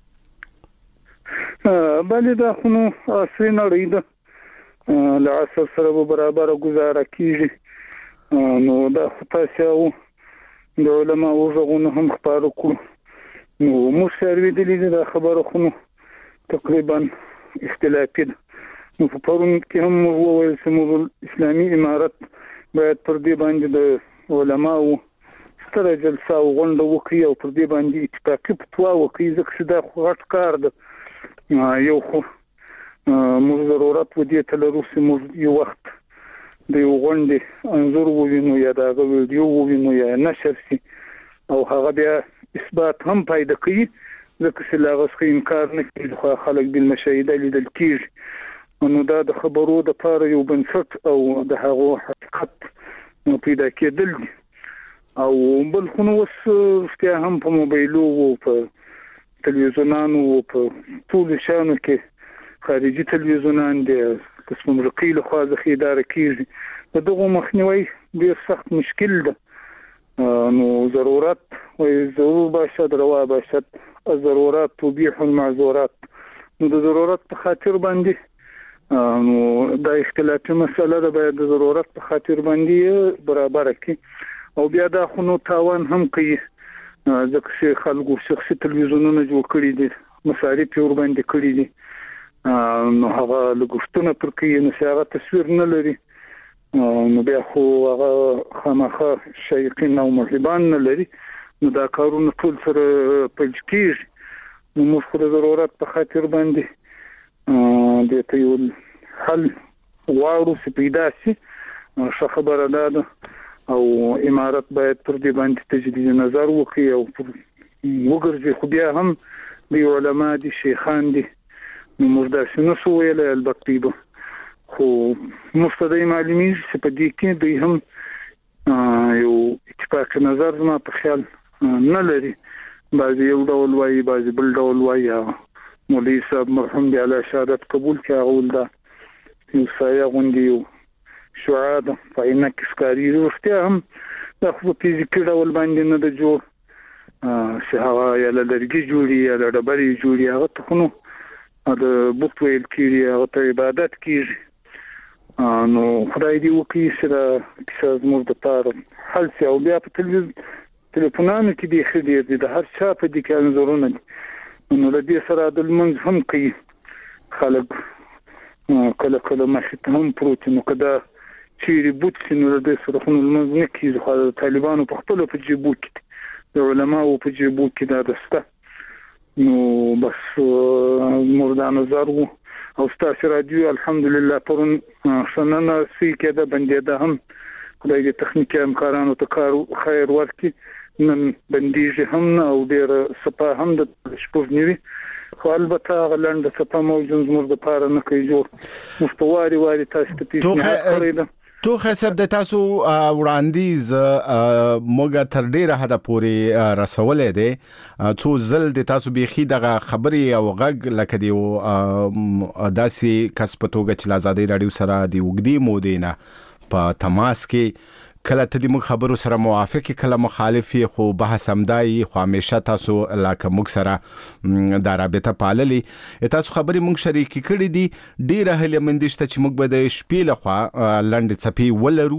بله دا خو نو عصري نړۍ ده، له عصر سره به برابره ګزاره کیږي. نو دا خو تاسو د علماو غوښتنه هم خبرو کړو. نو موږ سره ویلي دا خبره خو نو تقریبا اختلافي ده. نو په پرون کې هم وویل چې موږ اسلامي امارت باید پر دې باندې د علماو ستره جلسه او غونډه وکړي او پر دې باندې اتفاقي فتوا وکړي، ځکه چې دا خو غټ کار ده. یو خو موږ ضرورت و دې ته لرو چې موږ یو وخت د یو غونډې انځور ووینو یا د هغه ویډیو ووینو یا نشر شي او هغه بیا اثبات هم پیدا کوي، ځکه چې لا غوښه انکار نه کوي خو خلک بل مشاهده لیدل کیږي. نو دا د خبرو د پاره یو بنسټ او د هغه حقیقت پیدا کېدل دي. او بل خو نو اوس بیا هم په موبایلو او په تلویزیونانو او په ټول شانو کې خارجي تلویزیونان دي قسم مرقي له خوا ځخې اداره کیږي. دغه مخنیوي ډیر سخت مشکل ده. نو ضرورت و ضرور باشد روا باشد الضرورات تبيح المعذورات. نو د ضرورت په خاطر باندې نو دا اختلافي مسله ده، باید د ضرورت په خاطر باندې برابر کړي. او بیا دا خو نو تاوان هم کوي، ځکه چې خلکو شخصي تلویزیونونه جوړ کړي دي، مصارف یې ور باندې کړي دي. نو هغه لګښتونه پر کوي، نو هغه تصویر نه لري. نو بیا خو هغه خامخا شایقین او محبان نه لري. نو دا کارونه ټول سره پلج کیږي. نو موږ خو د ضرورت په خاطر باندې د ته یو حل غواړو چې پیدا شي. ښه خبره ده او امارت باید پر دې باندې تجدید نظر وکړي او وګرځي. خو بیا هم د علما دي، شیخان دي، نو موږ داسې نه شو ویلی البته به خو مستدی معلومی چې په دې کې دوی هم یو اتفاق نظر زما په خیال نه لري. بعضې یو ډول وایي، بعضې بل ډول وایي. مولوي صاحب مرحوم دی علی شهادت قبول کړي، هغه ول دا یو سایه غوندې یو شعاع ده په عینه کې ښکارېږي. رښتیا هم دا خو په فزیکي ډول باندې نه ده جوړ، چې هغه یا له لرګي جوړي یا له ډبرې جوړي. هغه ته خو نو د بت ویل کېږي، هغه ته عبادت کېږي. نو خدای دې وکړي چې دا کیسه زموږ دپاره حل شي. او بیا په تلیفونانو کې دې ښه ډېر دي، د هر چا په دې کې انځورونه دي. نو له دې سره د لمونځ هم کوي خلک، کله کله مخې ته هم پروت. نو که دا چیرې بوت شي نو له دې سره خو لمونځ نه کېږي. خو د طالبانو په خپلو په جیبو کې دي، د علماو په جیبو کې دا ده شته. نو بس موږ دا نظر وو. او ستاسو رادیو الحمدلله پرون سننه سې کېده بندېده هم. خدای دې تخنیکي همکارانو ته کار خیر ورکړي نن بندیږي هم او ډیر صفه هم د شپږ نیوي خو البته غلند صفه موجود زموږ د پاره نه کوي جوړ مستواري واري تاسو ته پیښه کړی تو حساب د تاسو وړاندیز موږ تر ډیره حد پورې رسولې دي څو زل د تاسو بيخي دغه خبري او غږ لکه دی داسي کسبتوګه چې آزادۍ رادیو سره دی وګدي مودینا په تماس کې کله ته د موږ خبرو سره موافق کله مخالفي خو بحث همدای خو همیشه تاسو لکه موږ سره د رابطه پاللې تاسو خبري موږ شریک کړي دي ډیره هله مندشته چې موږ به د شپې لخوا لنډ چپی ولرو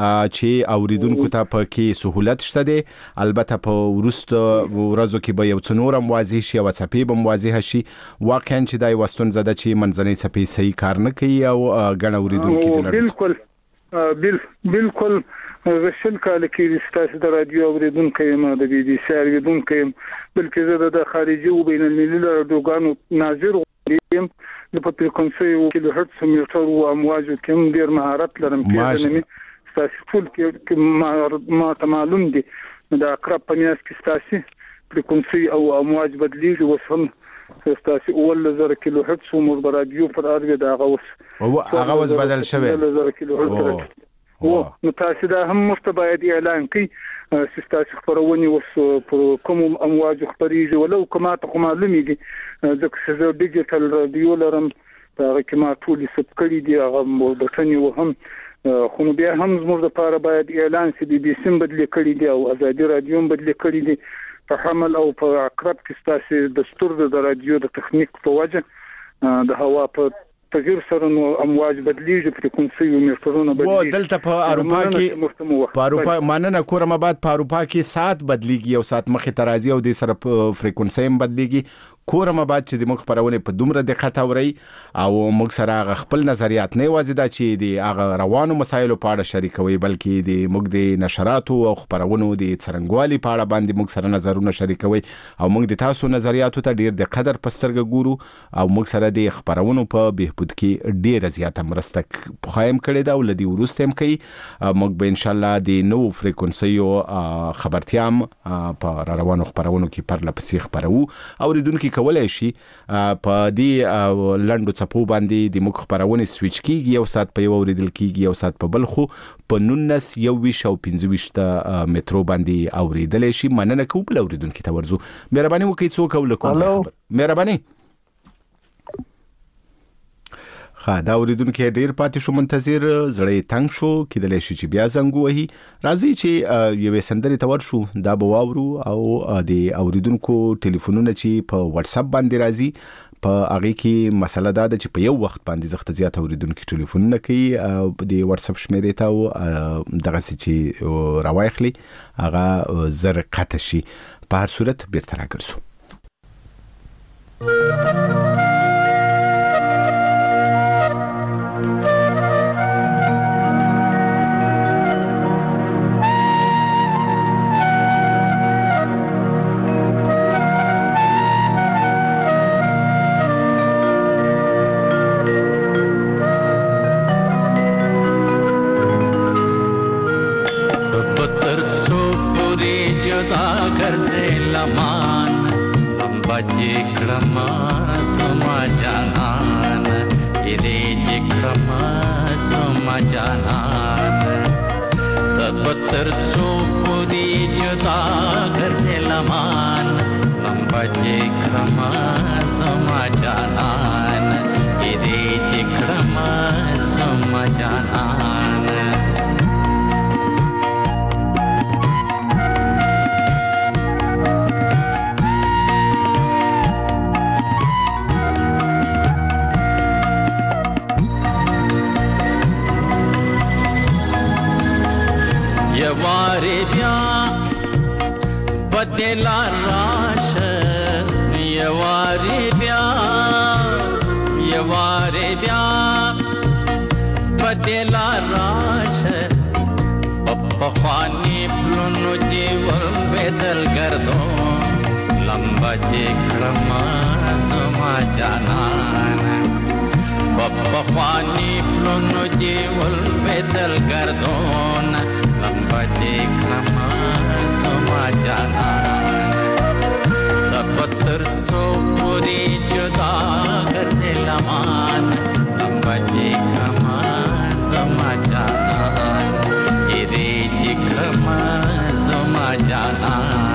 چې اوریدونکو ته په کې سہولت شته دي البته په ورست ورځو کې به یو څنورم واضح شي او چپی به واضح شي واقعا چې دای وستون زده چې منځنۍ چپی صحیح کار نه کوي او غن اوریدونکو ته بالکل بل بالکل غشل کال کې ستاسو د رادیو اوریدونکو یم د بي بي سي اوریدونکو یم بلکې زه د خارجي او بین المللي رادیوګانو ناظر یم د فریکونسي او کیلو هرتز میټر او امواج کې ډیر مهارت لرم پیژنم تاسو ټول کې ما ته معلوم دي د اقرب په میاس کې تاسو فریکونسي او امواج بدلیږي وسم تاسو اول زر کیلو هرتز عمر د رادیو پر ارګه دا غوس او هغه وس بدل شوی زر کیلو هرتز او نو تاسو دا هم مستباید اعلان کړئ چې تاسو خبرونه وس پر کوم امواج خبريږي ولو کومه ته معلومیږي ځکه چې زه ډیجیټل رادیو لرم دا کومه ټول سب کړی دی هغه مودتنی وهم خو نو بیا هم زموږ لپاره باید اعلان سي بي بي سي بدلی کړی دی او ازادي رادیو بدلی کړی دی په حمل او په اقرب کې تاسو د دستور د رادیو د تخنیک په وجه د هوا په تغیر سره نو امواج بدلیږي فریکونسي او میټرونه بدلیږي و دلته په اروپا کې په اروپا ماننه کورم آباد په اروپا کې سات بدلیږي او سات مخه ترازی او د سره فریکونسي هم بدلیږي کورم آباد چې د مخ پرونه په دومره دقت اوري او موږ سره خپل نظریات نه وازیدا چې د هغه روانو مسایلو په اړه شریکوي بلکې د موږ د نشراتو او خبرونو د څرنګوالي په اړه باندې موږ سره نظرونه شریکوي او موږ د تاسو نظریاتو ته ډیر د قدر پسترګ ګورو او موږ سره د خبرونو په بهبود کې ډیر زیاته مرسته خوایم کړی دا ولدي ورستم کوي موږ به ان شاء الله د نو فریکونسیو خبرتيام په روانو خبرونو کې پر لپسې خبرو او ردونکو کولای شي په دې لندو چپو باندې د مخ خبرونه سويچ کیږي یو سات په یو اوریدل کیږي یو سات په بل خو په نونس یو ویش او پنځه ویش ته میټرو باندې اوریدل شي مننه کوم بل اوریدونکو ته ورزو مهرباني وکړئ څوک ولکم خبر مهرباني خا دا اوریدونکو ډیر پاتې شو منتظر زړې تنگ شو کېدل شي چې بیا زنګ وهي راځي چې یو سندري تور شو دا بواورو او د اوریدونکو ټلیفونونه چې په واتس اپ باندې راځي په هغه کې مسله دا ده چې په یو وخت باندې زخت زیات اوریدونکو ټلیفونونه کوي د واتس اپ شمیرې ته دغه چې راوایخلي هغه زر قطه شي په هر صورت بیرته راګرځو بدل گردون لمبا دیکھنا سما जाना पत्थर तो पूरी जुदा कर दे लमान बजे कमा समा जाना इरे कमा समा जाना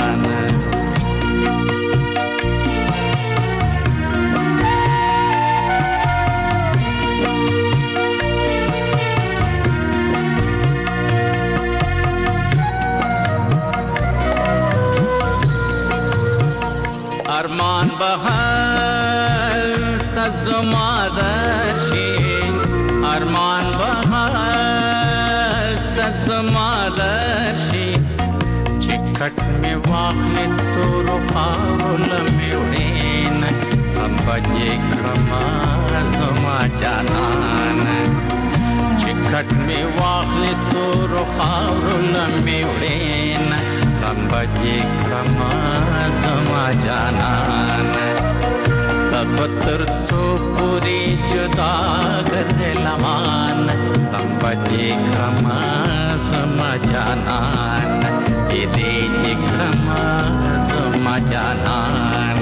अरमान बहार तज़मादशी अरमान बहार तज़मादशी चिकट में वाक़े तो रुखावल में उड़ेन हम बजे क्रमा ज़मा जानान चिकट में वाक़े तो रुखावल में उड़ेन हम बजे क्रमा ज़मा जानान पत्थर तो पूरी जुदा कर दे लमान हम बजे क्रमा ज़मा जानान इरे क्रमा ज़मा जानान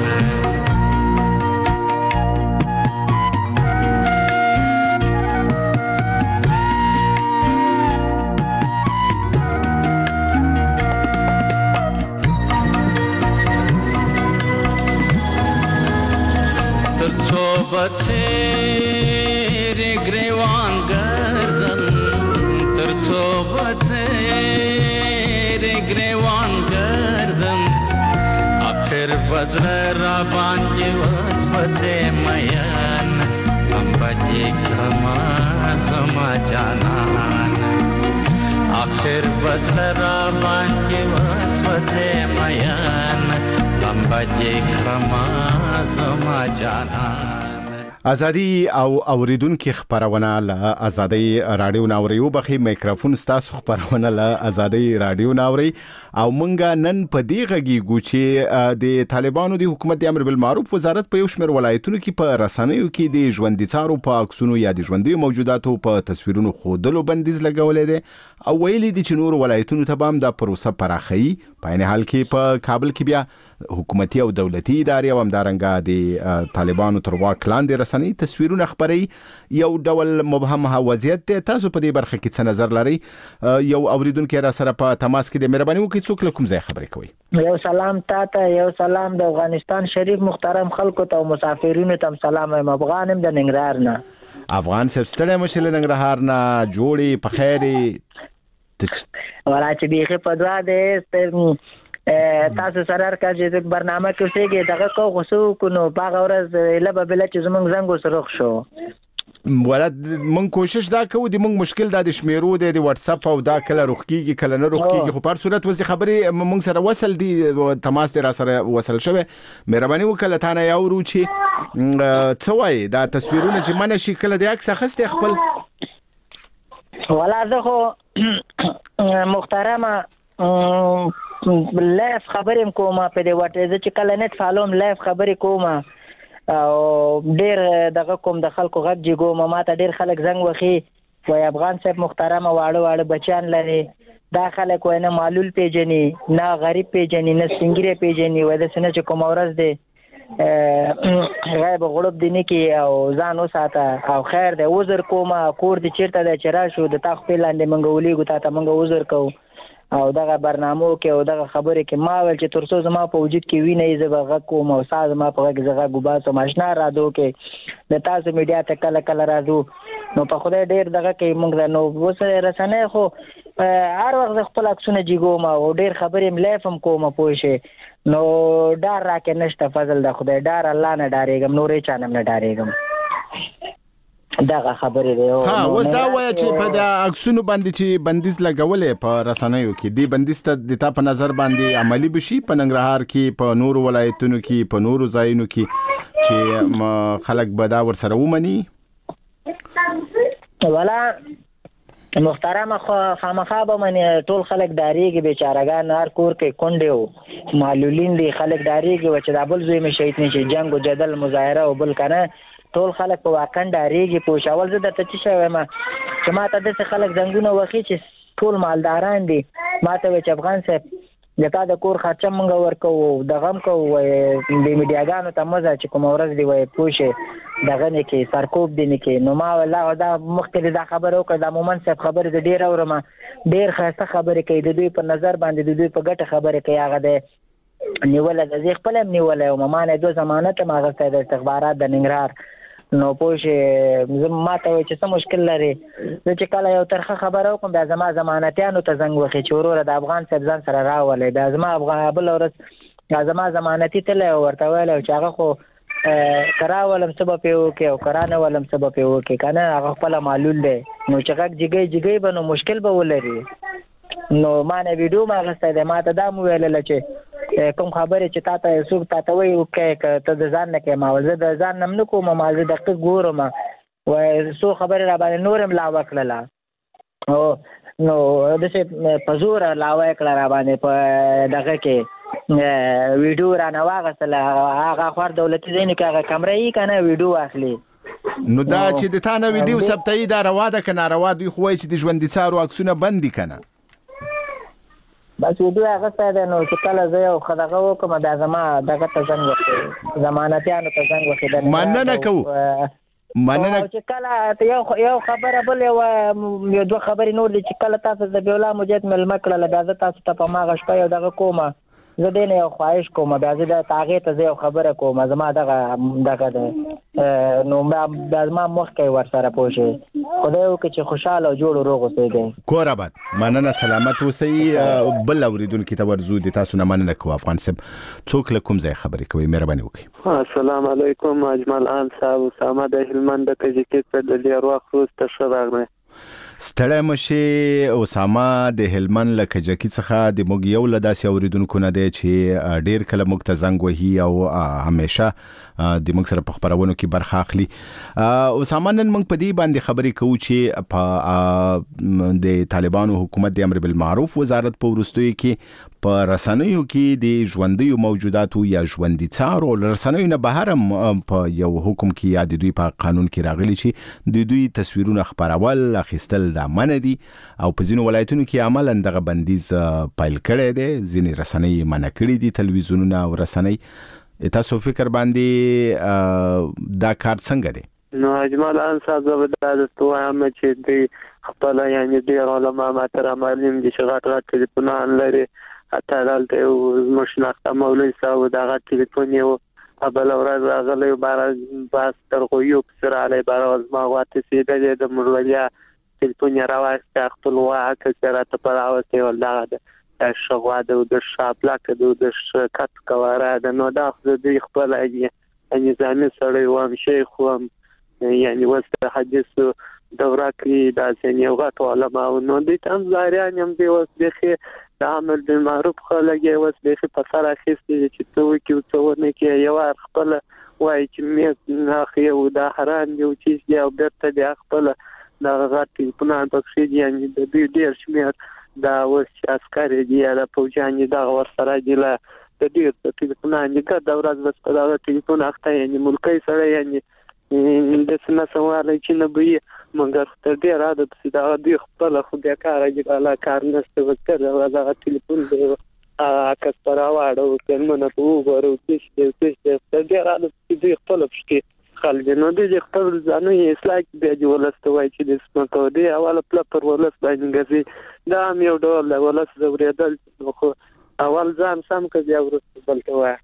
बचे रे ग्रेवान गर्दन तरचो बचे रे ग्रेवान गर्दन आखिर बजरा बांजे वसवचे मयन हम बजे क्रमा समा जानान आखिर बजरा बांजे वसवचे मयन हम बजे क्रमा समा जानान ازادي او اوریدونکو خبرونه له ازادي رادیو ناوري وبخي میکروفون ستاسو خبرونه له ازادي رادیو ناوري او مونږه نن په دې غږیږو چې د طالبانو د حکومت د امر بالمعروف وزارت په یو شمېر ولایتونو کې په رسنیو کې د ژوندۍ په عکسونو یا د ژوندۍ موجوداتو په تصویرونو خودلو بندیز لګولې ده او ویلي دي چې نور ولایتونو ته هم دا پروسه پراخي په عین حال کې په کابل کې بیا حکومتي او دولتي ادارې او همدارنګه د طالبانو تر واک لاندې رسنۍ تصویرونه خبري یو ډول مبهم وضعیت ته تاسو په دې برخه کې څه نظر لري یو اوریدونکو را سره په تماس کې د مهرباني وکړئ څوک له کوم ځای خبرې کوي یو سلام تاته یو سلام د افغانستان شریف محترم خلکو ته مسافرینو ته سلام یم افغانم د ننګرهار نه افغان سبستړی مشل ننګرهار نه جوړي په خیري ولا چې بیخه په دوا ده تاسو سره راځي د برنامه کې څنګه دغه کو غوسو کو نو باغ ورځ لبه بل چې زمونږ زنګ سرخ شو ولادت مونږ کوشش دا کوو د مونږ مشکل د شمیرو د واتس اپ او دا کله روخکیږي کله نه روخکیږي خو په صورت وځي خبرې مونږ سره وصل دي تماس را سره وصل شوه مهرباني وکړه تا نه یو رو چې څوای دا تصویرونه چې منه شي کله د عکس اخسته خپل ولا زه خو محترمه لایف خبرې کوم په دې وټه چې کله نت فالوم لایف خبرې کوم او ډېر دغه کوم د خلکو غږ جګو ما ته ډېر خلک زنګ وخی وای افغان صاحب محترمه واړه واړه بچان لري دا خلک وای نه معلول پیجنې نه غریب پیجنې نه سنگره پیجنې وای د سنه چې کوم ورځ دی غیب غړب دی نه کی او ځان وساته او خیر دی وزر کوم کور دی چیرته د چرآ شو د تاخ په لاندې منګولې ګو ته منګ وزر کو او دغه برنامو کې او دغه خبره کې ما ول چې ترڅو زما په وجود کې وینې زبغه کوم او ساز ما په غږ زغه ګوبا سم آشنا را دو کې د تاسو میډیا ته کله کله راځو نو په خدای ډیر دغه کې موږ نو وسه رسنه خو هر وخت خپل عکسونه جیګو ما او ډیر خبرې ملافم کوم پوښه نو ډار راکې نشته فضل د خدای ډار الله نه ډارېږم نورې چانم نه ډارېږم دغه خبرې دی ها اوس دا وایي چې په د عکسونو باندې چې بندیز لګولې په رسنیو کې دی بندیز ته د تا په نظر باندې عملی بشي په ننګرهار کې په نورو ولایتونو کې په نورو ځایونو کې چې خلک به دا ورسره ومني ولا محترم خامخا به من ټول خلک داریږي بیچارهګان هر کور کې کونډې او معلولین دي خلک داریږي و چې د بل زوی مې شهید نشي جنگ او جدل مظاهره او بل کنه ټول خلک په واکن داریږي پوښاول زه د تچ شوی ما چې ما ته د خلک زنګونه وخی چې ټول مالداران دي ما ته چې افغان صاحب د تا د کور خرچه مونږ ورکو دغه هم کوو د میډیاګانو ته مزه چې کومه ورځ دی وایي پوه شې دغه نه کې سرکوب دی نه کې نو ما والله دا مخکې دا خبره وکړه دا مومن صاحب خبرې د ډېر اورم ډېر ښایسته خبرې کوي د دوی په نظر باندې د دوی په ګټه خبرې کوي هغه د نیوله د زه خپل هم نیولی وم ما نه دوه ضمانت هم اخیستی د استخبارات د ننګرهار نو پوه شې ما ته وایي چې څه مشکل لري زه چې کله یو ترخه خبره وکړم بیا زما ضمانتیانو ته زنګ وخي چې وروره د افغان صاحب ځان سره راولئ بیا زما افغان بله ورځ زما ضمانتي تللی ورته ویلی چې هغه خو که راولم څه به پرې وکړي او که را نه ولم څه به پرې وکړي که نه هغه خپله معلول دی نو چې غږ جګی جګی به نو مشکل به ولري نو ما نه ویډیو م اخیستی دی ما ته دا م ویلله چې کوم خبرې چې تا ته څوک تا ته وایي وکړې که ته د ځان نه کوې ما ویل زه د ځان نه هم نه کوم ما زه دقیق ګورم وایي څو خبرې را باندې نور هم لاوه کړله او نو داسې په زوره لاوه یې کړه را باندې په دغه کې ویډیو رانه واخیستله هغه خوار دولتي ځای نه کې هغه کمره یي که نه ویډیو اخلي نو دا چې د تا نه ویډیو ثبتوي دا روا ده که ناروا دوی خو وایي چې د ژوندي څارو عکسونه بند دي که نه بس ویډیو اخیستی دی نو چې کله زه یو ښه دغه وکړم بیا زما دغه ته زنګ وکړي ضمانتیانو ته زنګ وکړي مننه کوو مننه چې کله یو یو خبره بل یو یو دوه خبرې نور دي چې کله تاسو د بیولا مجاهد مېلمه کړله بیا زه تاسو ته په هماغه شپه یو دغه کوم زه دې نه یو خواهش کوم بیا زه د هغې ته زه یو خبره کوم زما دغه دغه دی نو بیا زما مخکې ورسره پوه شئ خدای وکړي چې خوشحاله او جوړ و روغ اوسېږئ کور آباد مننه سلامت اوسئ بل اورېدونکي ته ورځو د تاسو نه مننه کوو افغان صاحب څوک له کوم ځای خبرې کوئ مهرباني وکړئ السلام علیکم اجمل آن صاحب اسامه د هلمند د کجکي څخه د ډېر وخت وروسته ښه راغلی ستړی مشې اسامه د هلمند له کجکي څخه د موږ یو له داسې اورېدونکو نه دی چې ډېر کله موږ ته زنګ وهي او همیشه د موږ سره په خپرونو کې برخه اخلي اسامه نن موږ په دې باندې خبرې کوو چې په د طالبانو حکومت د امر بالمعروف وزارت په وروستیو کې په رسنیو کې د ژوندیو موجوداتو یا ژوندي څارو رسنیو نه بهر هم په یو حکم کې یا د دوی په قانون کې راغلي چې د دوی تصویرونه خپرول اخیستل دا منع دي او په ځینو ولایتونو کې عملاً دغه بندیز پیل کړی دی ځینې رسنۍ منع کړي دي تلویزیونونه او رسنۍ تاسو فکر باندې دا کار څنګه دی نو اجمل آن صاحب زه به دا درته وایم چې دوی خپله یعنې ډېر علما محترم عالم دي چې غټ غټ ټلیفونان لري حتی دلته یو زموږ شناخته مولوي صاحب د هغه ټلیفون یې بله ورځ راغلی بس تر غویو پسې راغلی باره زما غوا تسېدلې د مرولیه ټلیفون یې راواخیستی خپل غوا عکس یې راته په راوستی ول دغه د ښه غوا ده او د ښه اپلکه ده او د ښه کټ کواره ده نو دا خو د دوی خپله نظامي سړی وم شیخ وم یعنې اوس د حدیثو دوره کوي داسې یو غټ علما او نو دوی ته هم ظاهریان هم دی اوس بیخي د امر بالمعروف خلک یې اوس بیخي په سر اخیستي دي چې څه وکړي او څه ونه کړي یو وار خپله وایي چې میز اخی او دا حرام دی او چیز دی او بیرته بیا خپله دغه غټ ټلیفونان پکښې دي یعنې د دوی ډېر شمېر دا اوس چې عسکر دي یا د پوځیان دي دغه ورسره دي له د ډېر ټلیفونان دي ګرده ورځ بس په دغه ټلیفون اخته یعنې ملکی سړی یعنې داسې نسم والی چې نه به یې مګر خو تر ډېر عادت پسې دغه دوی خپله خو بیا کاره دي الله کار نشته بس ګرده ورځ هغه ټلیفون دی هغه عکس په راواړه فلمونه په وګوره څه شي دی څه شي تر ډېر عادت پسې دوی خپله پشکې خلک دي نو دوی د خپل ځانونه یې اصلاح کړي بیا چې ولس ته وایي چې د سپکو دی اوله پله پر ولس باندې ګرځي دا هم یو ډول د ولس ځورېدل خو اول ځان سم کړه بیا وروسته بل ته وایه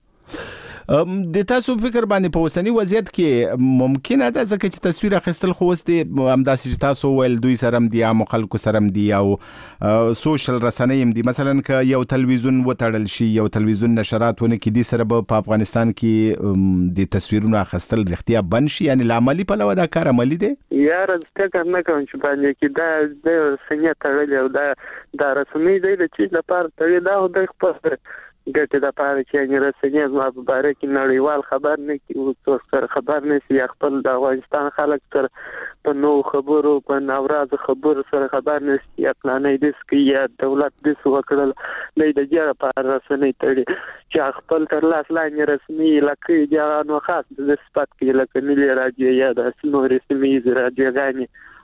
د تاسو فکر باندې په اوسني وضعیت کې ممکنه ده ځکه چې تصویر اخیستل خو اوس دی همداسې چې تاسو ویل دوی سره هم دي عامو خلکو سره هم دي او سوشل رسنۍ هم دي مثلا که یو تلویزیون وتړل شي یو تلویزیون نشرات ونه کړي دې سره به په افغانستان کې د تصویرونو اخیستل رښتیا بند شي یعنې له عملي پلوه دا کار عملي دی یاره فکر نه کوم چې باندې کې دا د رسنۍ تړلې او دا دا رسنۍ دی د چیز لپاره تړلې دا خو د خپل ګټې دپاره چې یعنې رسنۍ زما په باره کې نړیوال خبر نه کړي څوک سره خبر نه شي یا خپل د افغانستان خلک سره په نوو خبرو په ناورازه خبرو سره خبر نه شي یا پلانی داسې کوي یا دولت داسې وکړل دی د دې لپاره رسنۍ تړي چې خپل تر لاس لاندې رسمي علاقې دي هغه نو خاص د صفت کوي لکه ملي راډیو یا داسې نورې سیمه ییزې راډیوګانې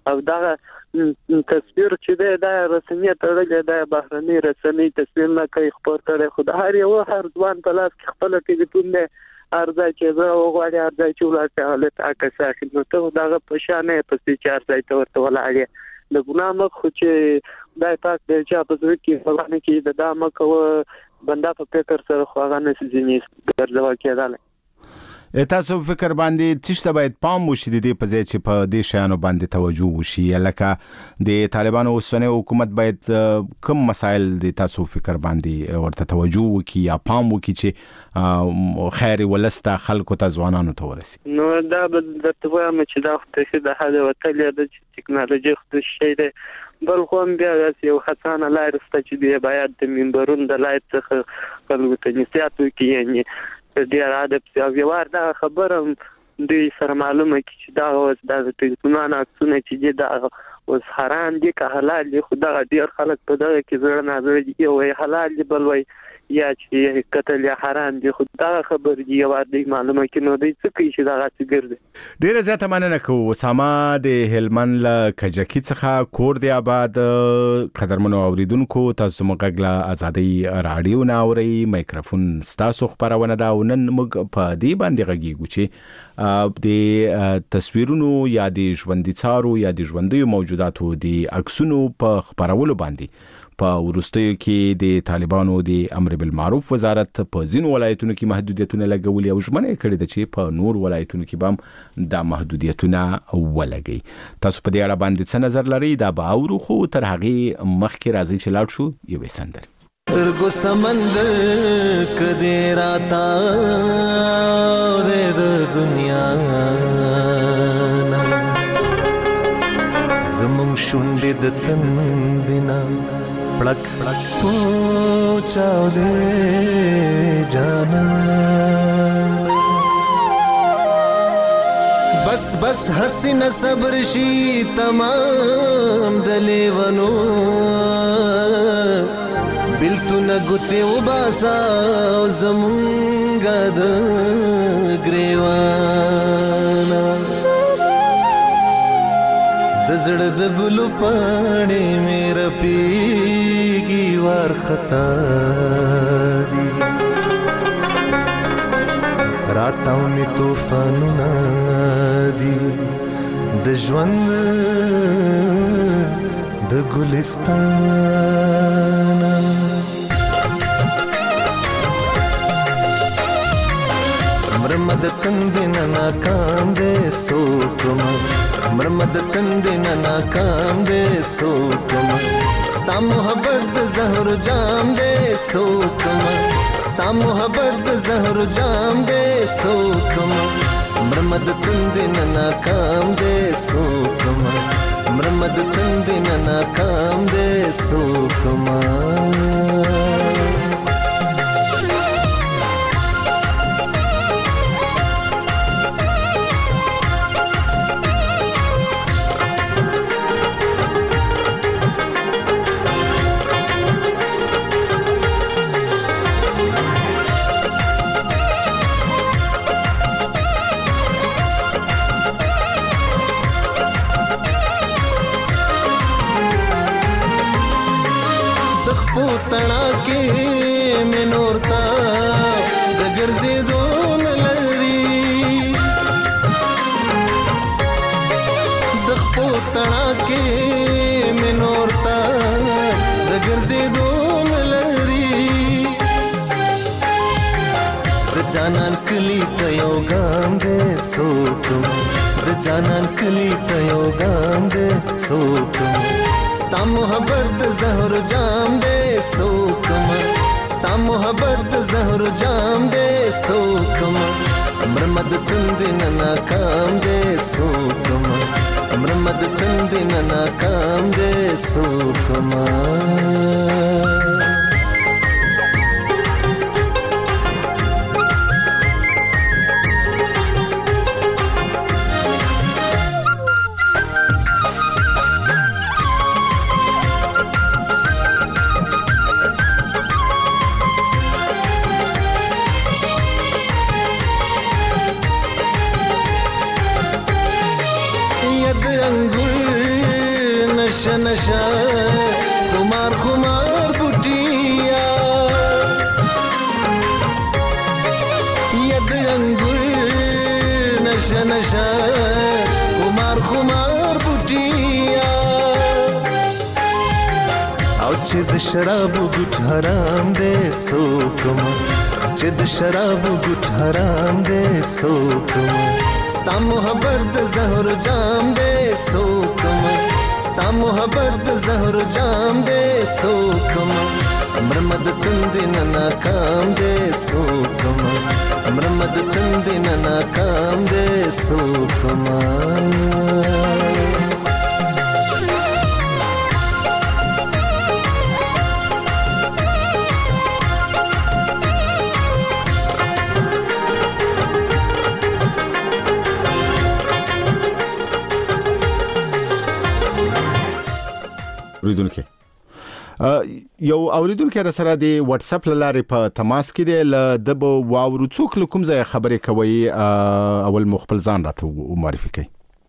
او دا تصویر چې دی دا رسنۍ تړلې ده بهرنۍ رسنۍ تصویر نه کوي خبر کړي خو هر یو هر ځوان په لاس کې خپل ټلیفون دی ارزای چې زه وغواړم ارزای چې ولته حالت اکه ساخي نو ته دا په شانه په سي چار ځای ته ورته ولاړې د ګناه مخ خو چې دا پاک د چا په ځای کې فلانه کې د دامه کو بندا په فکر سره خو هغه نه سيزني ګرځوا کېدل تاسو فکر باندې چې باید پام وشي د دې په ځای چې په دې شیانو باندې توجه وشي لکه د طالبانو اوسنۍ حکومت باید کوم مسایل د تاسو فکر باندې ورته توجه وکړي یا پام وکړي چې خیر ولسته خلکو ته ځوانانو ته ورسي نو دا د توګه چې دا خو د هغه وتلې د ټکنالوژي خو شي دی بل خو بیا یو حسانه لارسته چې دی باید د منبرون د لایت څخه خلکو ته نصیحت وکړي یعنی د عادت په یوار دا خبره دوی سره معلومه کی چې دا اوس د ټلیفونونو اکسونه چې دا اوس حرام دي که حلال دي خدای ډیر خلک په دغه کې زړه نه زړه دي وای حلال دي بل وای یا چې قتل یا حرام دي خدای خبر دي یوار دي معلومه کی نو دوی څه کوي چې دا غاڅ ګرځي ډیر زیاته مننه کوم اسامه د هلمند ل کجکی څخه کور دی آباد قدرمنو اوریدونکو تاسو موږ له ازادي رادیو نه اوري مایکروفون ستاسو خبرونه دا ونن موږ په دې باندې غږیږو چې د تصویرونو یا د ژوندۍ څارو یا د ژوندۍ موجوداتو د عکسونو په خبرولو باندې په ورستیو کې د طالبانو د امر بالمعروف وزارت په ځینو ولایتونو کې محدودیتونه لګولي او ژمنه کړې ده چې په نور ولایتونو کې به د محدودیتونه ولګي تاسو په دې اړه باندې څه نظر لرئ دا به اورو خو تر هغه مخکې راځي چې لاړ شو یو سندر ترګو سمندر کدی راتا د دنیا زمون شونډې د تندنا پړک پړک پوچاو دې جانا بس بس حسین صبر شي تمام دلیونو بلتو نگوتی و باسا زمونگا دا گریوانا دزڑ دگلو پانے میرا پیگی وار خطا دی راتاو می توفانو نادی دجوند د ګلستان مرمد تندن ناکام دے سوکم مرمد تندن ناکام دے سوکم ستا محبت زہر جام دے سوکم ستا محبت زہر جام دے سوکم مرمد تندن ناکام دے سوکم مرمد تندن ناکام دے سوکما تنا کې منورتا د ګرځې دون لري د خپو تنا کې منورتا د ګرځې دون لري د جانان کلی ته یو ګام دې سوکم د جانان کلی ته یو ګام دې سوکم ستا محبت زہر جام دے سوکم ستا محبت زہر جام دے سوکم مرمد تندن ناکام دے سوکم مرمد تندن ناکام دے سوکم ید انگور شهر خمار خمار بوټیا او چې د شراب ګټ حرام دې سوکم چې د شراب ګټ حرام دې سوکم ستا محبت د زهر جام دې سوکم ستا محبت د زهر جام دې سوکم امر مد تند نه ناکام دې سوکم امر مد تند نه ناکام دې سوکم اوریدونکو یو اوریدونکو را سره دی واتس اپ لاره په تماس کې دی ل د واورو څوک کوم ځای خبرې کوي اول مخبل ځان راته معرفي کوي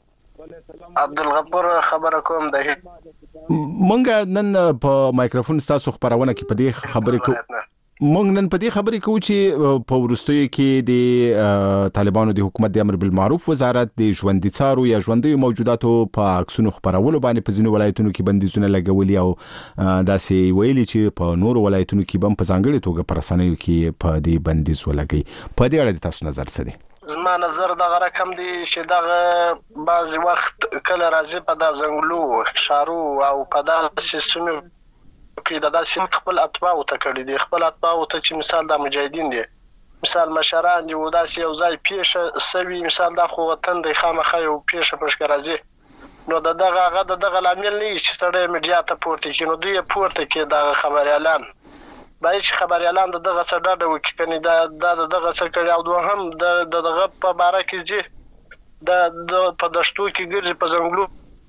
عبدالغفور خبره کوم د مونږ نن په مایکروفون تاسو خبرونه کې په دې خبرې کوو مونږ نن په دې خبرې کوو چې په ورستیو کې د طالبانو د حکومت د امر بالمعروف وزارت د ژوندۍ څارو یا ژوندۍ موجوداتو په عکسونو خبرولو باندې په ځینو ولایتونو کې بندیزونه لګولي او داسې ویلي چې په نورو ولایتونو کې هم په ځانګړي توګه پر رسنیو کې په دې بندیز ولګي په دې اړه د تاسو نظر څه دی زما نظر دغه رقم دی چې دغه بعضی وخت کله راځي په د زنګلو شارو او په داسې سیمو کې د داسې خپل اتباع ته کړی دي خپل اتباع ته چې مثال د مجاهدین دي مثال مشران دي و داسې یو ځای پیښه سوي مثال د خو وطن د خامخا یو پیښه پښ راځي نو دغه هغه دغه لامل نه چې سړی میډیا ته پورته کړي نو دوی پورته کې د خبري اعلان باید چې خبري اعلان دغه څه ډاډه وکړي کني دا دغه څه کړي او دوهم د دغه په باره کې چې د په دشتو کې ګرځي په زنګلو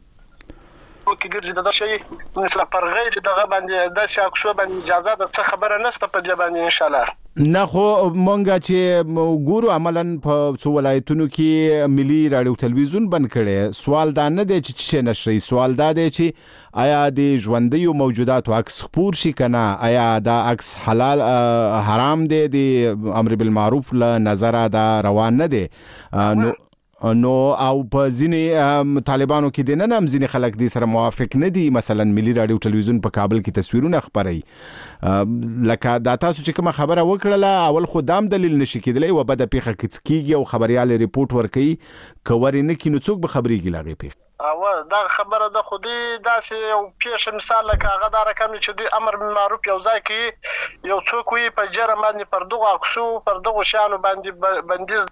کې ګرځي د شي مثلا پر غیر دغه باندې د شاکشو باندې اجازه د څه خبره نشته په دې باندې ان شاء الله نه خو مونږه چې ګورو عملاً په څو ولایتونو کې ملي رادیو تلویزیون بند کړي سوال دا نه دی چې څه نشي سوال دا دی چې آیا د ژوندۍ موجوداتو عکس خپور شي کنه آیا دا عکس حلال حرام دی د امر بالمعروف له نظر دا روان نه دی نو نو او په ځینې طالبانو کې د نن هم ځینې خلک دي سره موافق نه دي مثلا ملي رادیو تلویزیون په کابل کې تصویرونه خبري لکه دا تاسو چې کوم خبره وکړه اول خو دام دلیل نشي کېدلی و بده پیخه کیږي او خبريال ریپورت ورکړي کوي نه کینو څوک به خبري ګلاغي پیخ او دا خبره د خودي داسې یو پیښه مثال لکه هغه دا رقم چې دوی امر بالمعروف یو ځای کې یو څوک وي په جرم باندې پر دغه عکسو پر دغه شانو باندې بندیز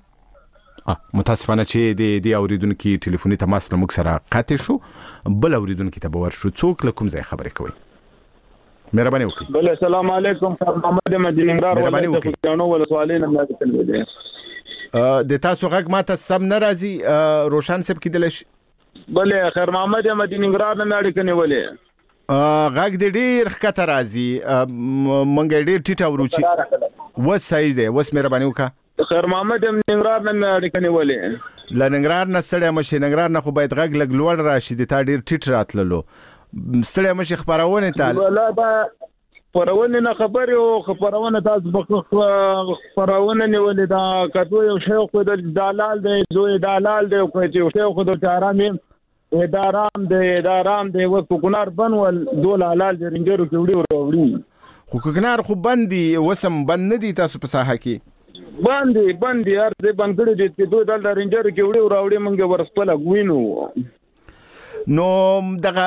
متاسفانه چې د دې اوریدونکو ټلیفوني تماس له موږ سره قطع شو بل اوریدونکو ته به ورشو څوک له کوم ځای خبرې کوي مهرباني وکړئ بل السلام علیکم محمد مدینه نګرار ولایت جانو ولسوالۍ نه ملاتړ دی د تاسو غږ ماته سم نه راځي روشن سب کېدل شي بل خیر محمد مدینه نګرار نه اړیکه نیولې غږ د ډیر ښکته راځي مونږ ډیر ټیټ اورو چې وسایي دی وس مهرباني وکړه خیر محمد ننګرهار نه اړیکه نیولې ل ننګرهار نه ستړی مشه ننګرهار نه خو باید غږ لګ لوړ راشي د تا ډیر ټیټ راتللو ستړی مشه خبرونه تال ولا دا خبرونه نه خبرې او خبرونه تاسو خبرونه نیولې دا کدو یو شی خو د دلال دی دوی دلال دی خو چې یو شی خو د آرام ادارام دی ادارام دی وکړو ګنار بنول دول حلال دی رنګرو کې وړي وړي خو ګنار خو بندي وسم بند نه دي تاسو په ساحه کې باندې باندې هر څه بنګړي دي چې دوی دل رنجر کې وړي راوړي مونږ ورسپل غوینو نو دغه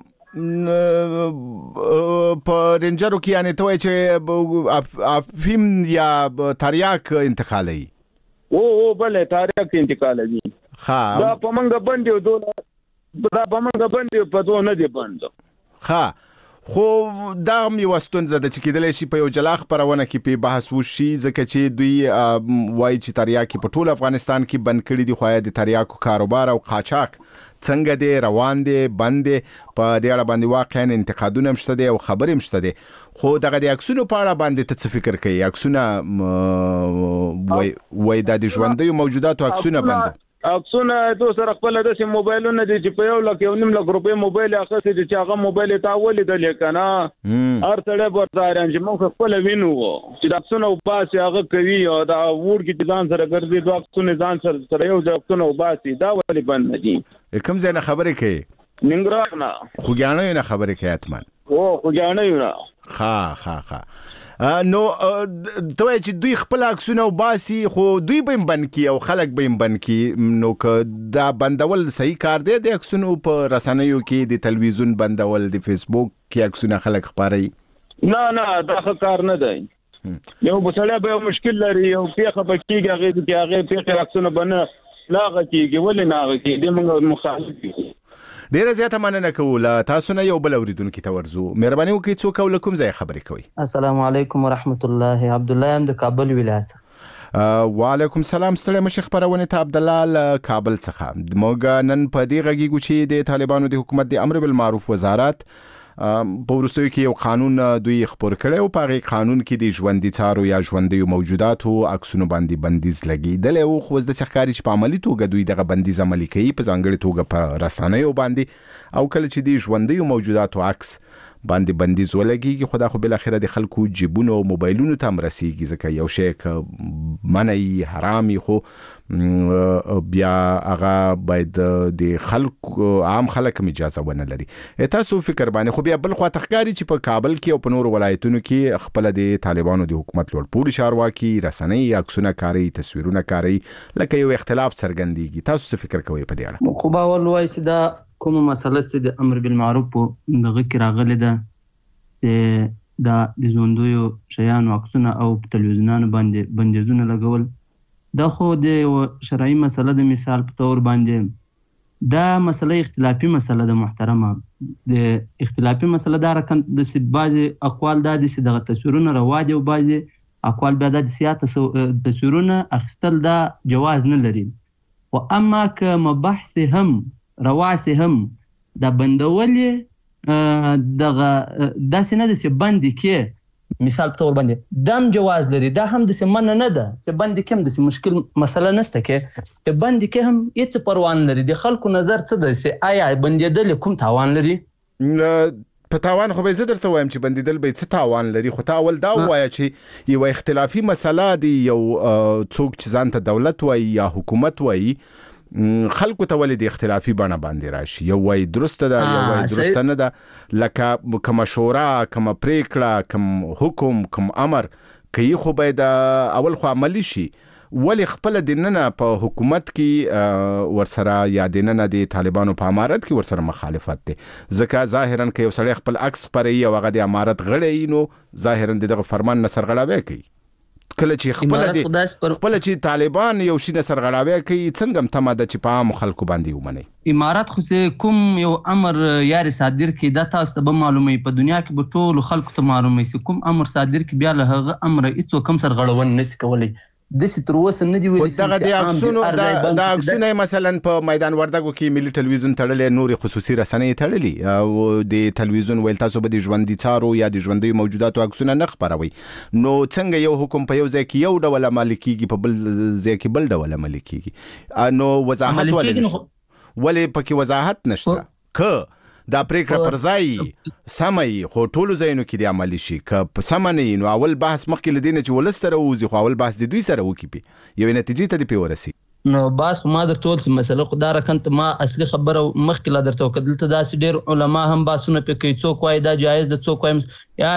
په رنجرو کې یعنی ته چې افیم یا تریاک انتقالي او او بل تریاک انتقالي ها دا په مونږ باندې دوه دا په مونږ باندې په دوه نه دي باندې ها خو دا هم یو ستونزه ده چې کېدلی شي په یو جلا خبرونه کې په بحث وشي ځکه چې دوی وایي چې تریاکي په ټول افغانستان کې بند کړي دي خو د تریاکو کاروبار او قاچاق څنګه دی روان دی بند دی په دې اړه باندې واقعا انتقادونه هم شته دي او خبرې هم شته دي خو دغه د عکسونو په اړه باندې ته څه فکر کوي عکسونه وای وای د ژوندۍ موجوداتو عکسونه بند عکسونه تو سره خپل د سیم موبایلونه دي چې په یو لک یو نیم لک روپې موبایل اخیستي چې هغه موبایل ته ولې د لیکنه هر سړی ورته چې موږ خپل وینو چې د عکسونه وباسي هغه کوي او دا ور کې ځان سره ګرځي دوه عکسونه ځان سره سره یو ځای عکسونه وباسي دا ولې بند دي کوم ځای نه خبرې کوي ننګرهار نه خوګیاڼیو نه خبرې کوي اتمن او خوګیاڼیو نه ها ها ها نو ته چې دوی خپل عکسونه وباسي خو دوی به بند کی او خلک به بند کی نو که دا بندول صحیح کار دی د عکسونو په رسنیو کې د تلویزیون بندول د فیسبوک کې عکسونه خلک خبري نه نه دا کار نه دی یو بسړی به مشکل لري او پیخه بکیږي هغه کې هغه پیخه عکسونه بنه لاغه کیږي ولې نه هغه کې د موږ مخالف دي ډیره زیاته مننه کوله تاسو نه یو بل اوریدونکو ته ورزو مهرباني وکړئ څوک او کوم ځای خبرې کوي السلام علیکم ورحمت الله عبد الله ام د کابل ولایت وعلیکم السلام ستړي مشه خبرونه ته عبد الله کابل څخه موږ نن په دې غږیږو چې د طالبانو د حکومت د امر بالمعروف وزارت په ورسوي کې یو قانون دوی خبر کړي او په هغه قانون کې د ژوندۍ څارو یا ژوندۍ موجوداتو عکسونو باندې بندیز لګیدل او خو د څخکاري په عملی توګه دوی دغه بندیز عملي کوي په ځانګړي توګه په رسنیو باندې او کله چې د ژوندۍ موجوداتو عکس باندې بندیز ولګيږي خدا خو بل اخره د خلکو جیبونو او موبایلونو ته مرسيږي ځکه یو شی ک منعي حرامي خو بیا هغه باید د خلکو عام خلک اجازه ونه لري تاسو فکر باندې خو بیا بل خو تخکاری چې په کابل کې او په نور ولایتونو کې خپل د طالبانو د حکومت لوړ پوړي چارواکي رسنۍ عکسونه کاری تصویرونه کاری لکه یو اختلاف څرګندېږي تاسو څه فکر کوئ په دې اړه خو باور وایي چې دا کومه مسله چې د امر بالمعروف دغه کې راغلي ده چې دا د ژوندیو شیانو عکسونه او تلویزیونونو باندې بندیزونه لګول دا خو د شرعي مسله د مثال په تور باندې دا مسله اختلافي مسله د محترمه د اختلافي مسله دا رکن د بعضي اقوال دا د دغه تصویرونه رواج او بعضي اقوال بیا د سیاست تصویرونه اخستل دا جواز نه لري او اما که مبحث هم رواسي هم د بندولې دغه داسې نه د سی بندي کې مثال په تور باندې دم جواز لري دا هم د سی من نه ده سی بندي کې هم د سی مشکل مسله نشته کې په بندي کې هم هیڅ پروان لري د خلکو نظر څه ده سی آیا بندیدل کوم تاوان لري په تاوان خو به زه درته وایم چې بندیدل به څه تاوان لري خو تا اول دا وایي چې یو اختلافي مسله دی یو څوک چې ځان ته دولت وایي یا حکومت وایي خلکو ته ولې د اختلافي بڼه باندې راشي یو وای درسته ده یو وای درسته نه ده لکه کوم شورا کوم پریکړه کوم حکم کوم امر کوي خو باید اول خو عملی شي ولی خپل دیننه په حکومت کې ورسره یا دیننه د طالبانو په امارت کې ورسره مخالفت دي ځکه ظاهرا کې یو سړی خپل عکس پرې او هغه د امارت غړی نو ظاهرا دغه فرمان نه سرغړاوي کوي کله چې خپل دي خپل چې طالبان یو شي نه سرغړاوي کوي څنګه تمه د چې په عام خلکو باندې ومني امارات خو کوم یو امر یاري صادر کی دا تاسو ته معلومه په دنیا کې به ټول خلکو ته معلومه سي کوم امر صادر کی بیا له هغه امر هیڅ کوم سرغړون نشي کولای د ستر وسه نه دی ویل چې دغه د اکسونو د اکسونه مثلا په میدان وردګو کې ملي ټلویزیون تړلې نور خصوصي رسنۍ تړلې او د ټلویزیون ویل تاسو به د ژوندۍ څارو یا د ژوندۍ موجوداتو اکسونه نه خبروي نو څنګه یو حکم په یو ځای کې یو ډول عمل کیږي په بل ځای کې بل ډول عمل کیږي نو وضاحت ولې ولې پکې وضاحت نشته ک دا پریکړه پر ځای سمای خو ټول ځایونو کې د عملی شي ک په سمنه نو اول بحث مخکې لدینه چې ولستره وځي خو اول بحث د دوی سره وکړي یو نتیجې ته دی پیورسي نو باس ما درته ټول مسله خدای راکنت ما اصلي خبره مخکې لا درته وکړل ته داس ډیر علما هم باسونه په کوي څوک وای دا جایز د څوک وایم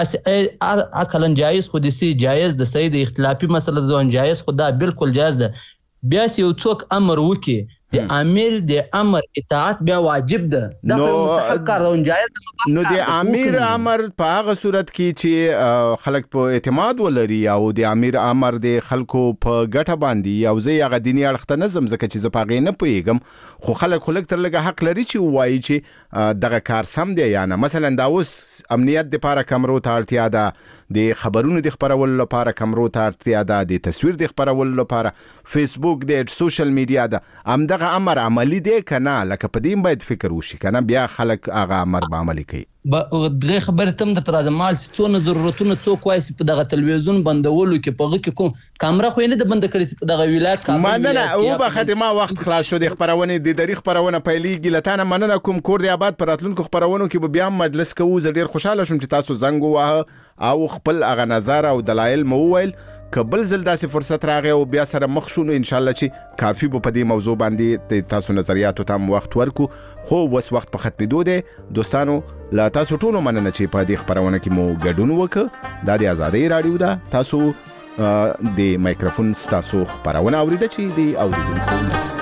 یا عقلاً جایز خو دي سي جایز د سید اختلافي مسله ځون جایز خو دا بالکل جایز ده بیا یو څوک امر وکي د امیر د امر اطاعت بیا واجب ده دا مستحق کار ده جایز نو د امیر امر په هغه صورت کې چې خلک په اعتماد ولري او د امیر امر د خلکو په ګټه باندې او زه هغه دیني اړخ نظم ځکه چې زپاغې نه پويګم خو خلک خلک تر لګه حق لري چې وایي چې دغه کار سم دی یا نه مثلا دا اوس امنیت د لپاره کمرو ته اړتیا ده د خبرونو د خبرولو لپاره کمرو ته اړتیا ده د تصویر د خبرولو لپاره فیسبوک د سوشل میډیا ده ام دغه امر عملی دی کنه لکه په دې باید فکر وشي کنه بیا خلک هغه امر به عملی کوي. دغه خبره تم د تر مال څونه ضرورتونه څوک وایي په دغه تلویزیون بندولو کې په غو کې کوم کیمرا خو نه د بند کړی په دغه ولایت کابل مننه او به ختمه وخت خلاص شو د خبرونه د دری خبرونه پیلېږي لتانه مننه کوم کور دی آباد پراتلونکو خبرونو کې بیا مجلس کوو زه ډیر خوشاله شوم چې تاسو زنګ ووهه او خپل هغه نظر او دلایل مو وویل کبل زل داسې فرصت راغی او بیا سره مخ شو نو ان شاء الله چې کافی به په دې موضوع باندې تاسو نظریاتو ته وخت ورکو خو وس وخت په ختمېدو دی دوستانو لا تاسو ټول مننه چې په دې خبرونه کې مو ګډون وکړ دا د آزادۍ رادیو ده تاسو د مایکروفون تاسو خبرونه اوریده چې دی اوریدونکو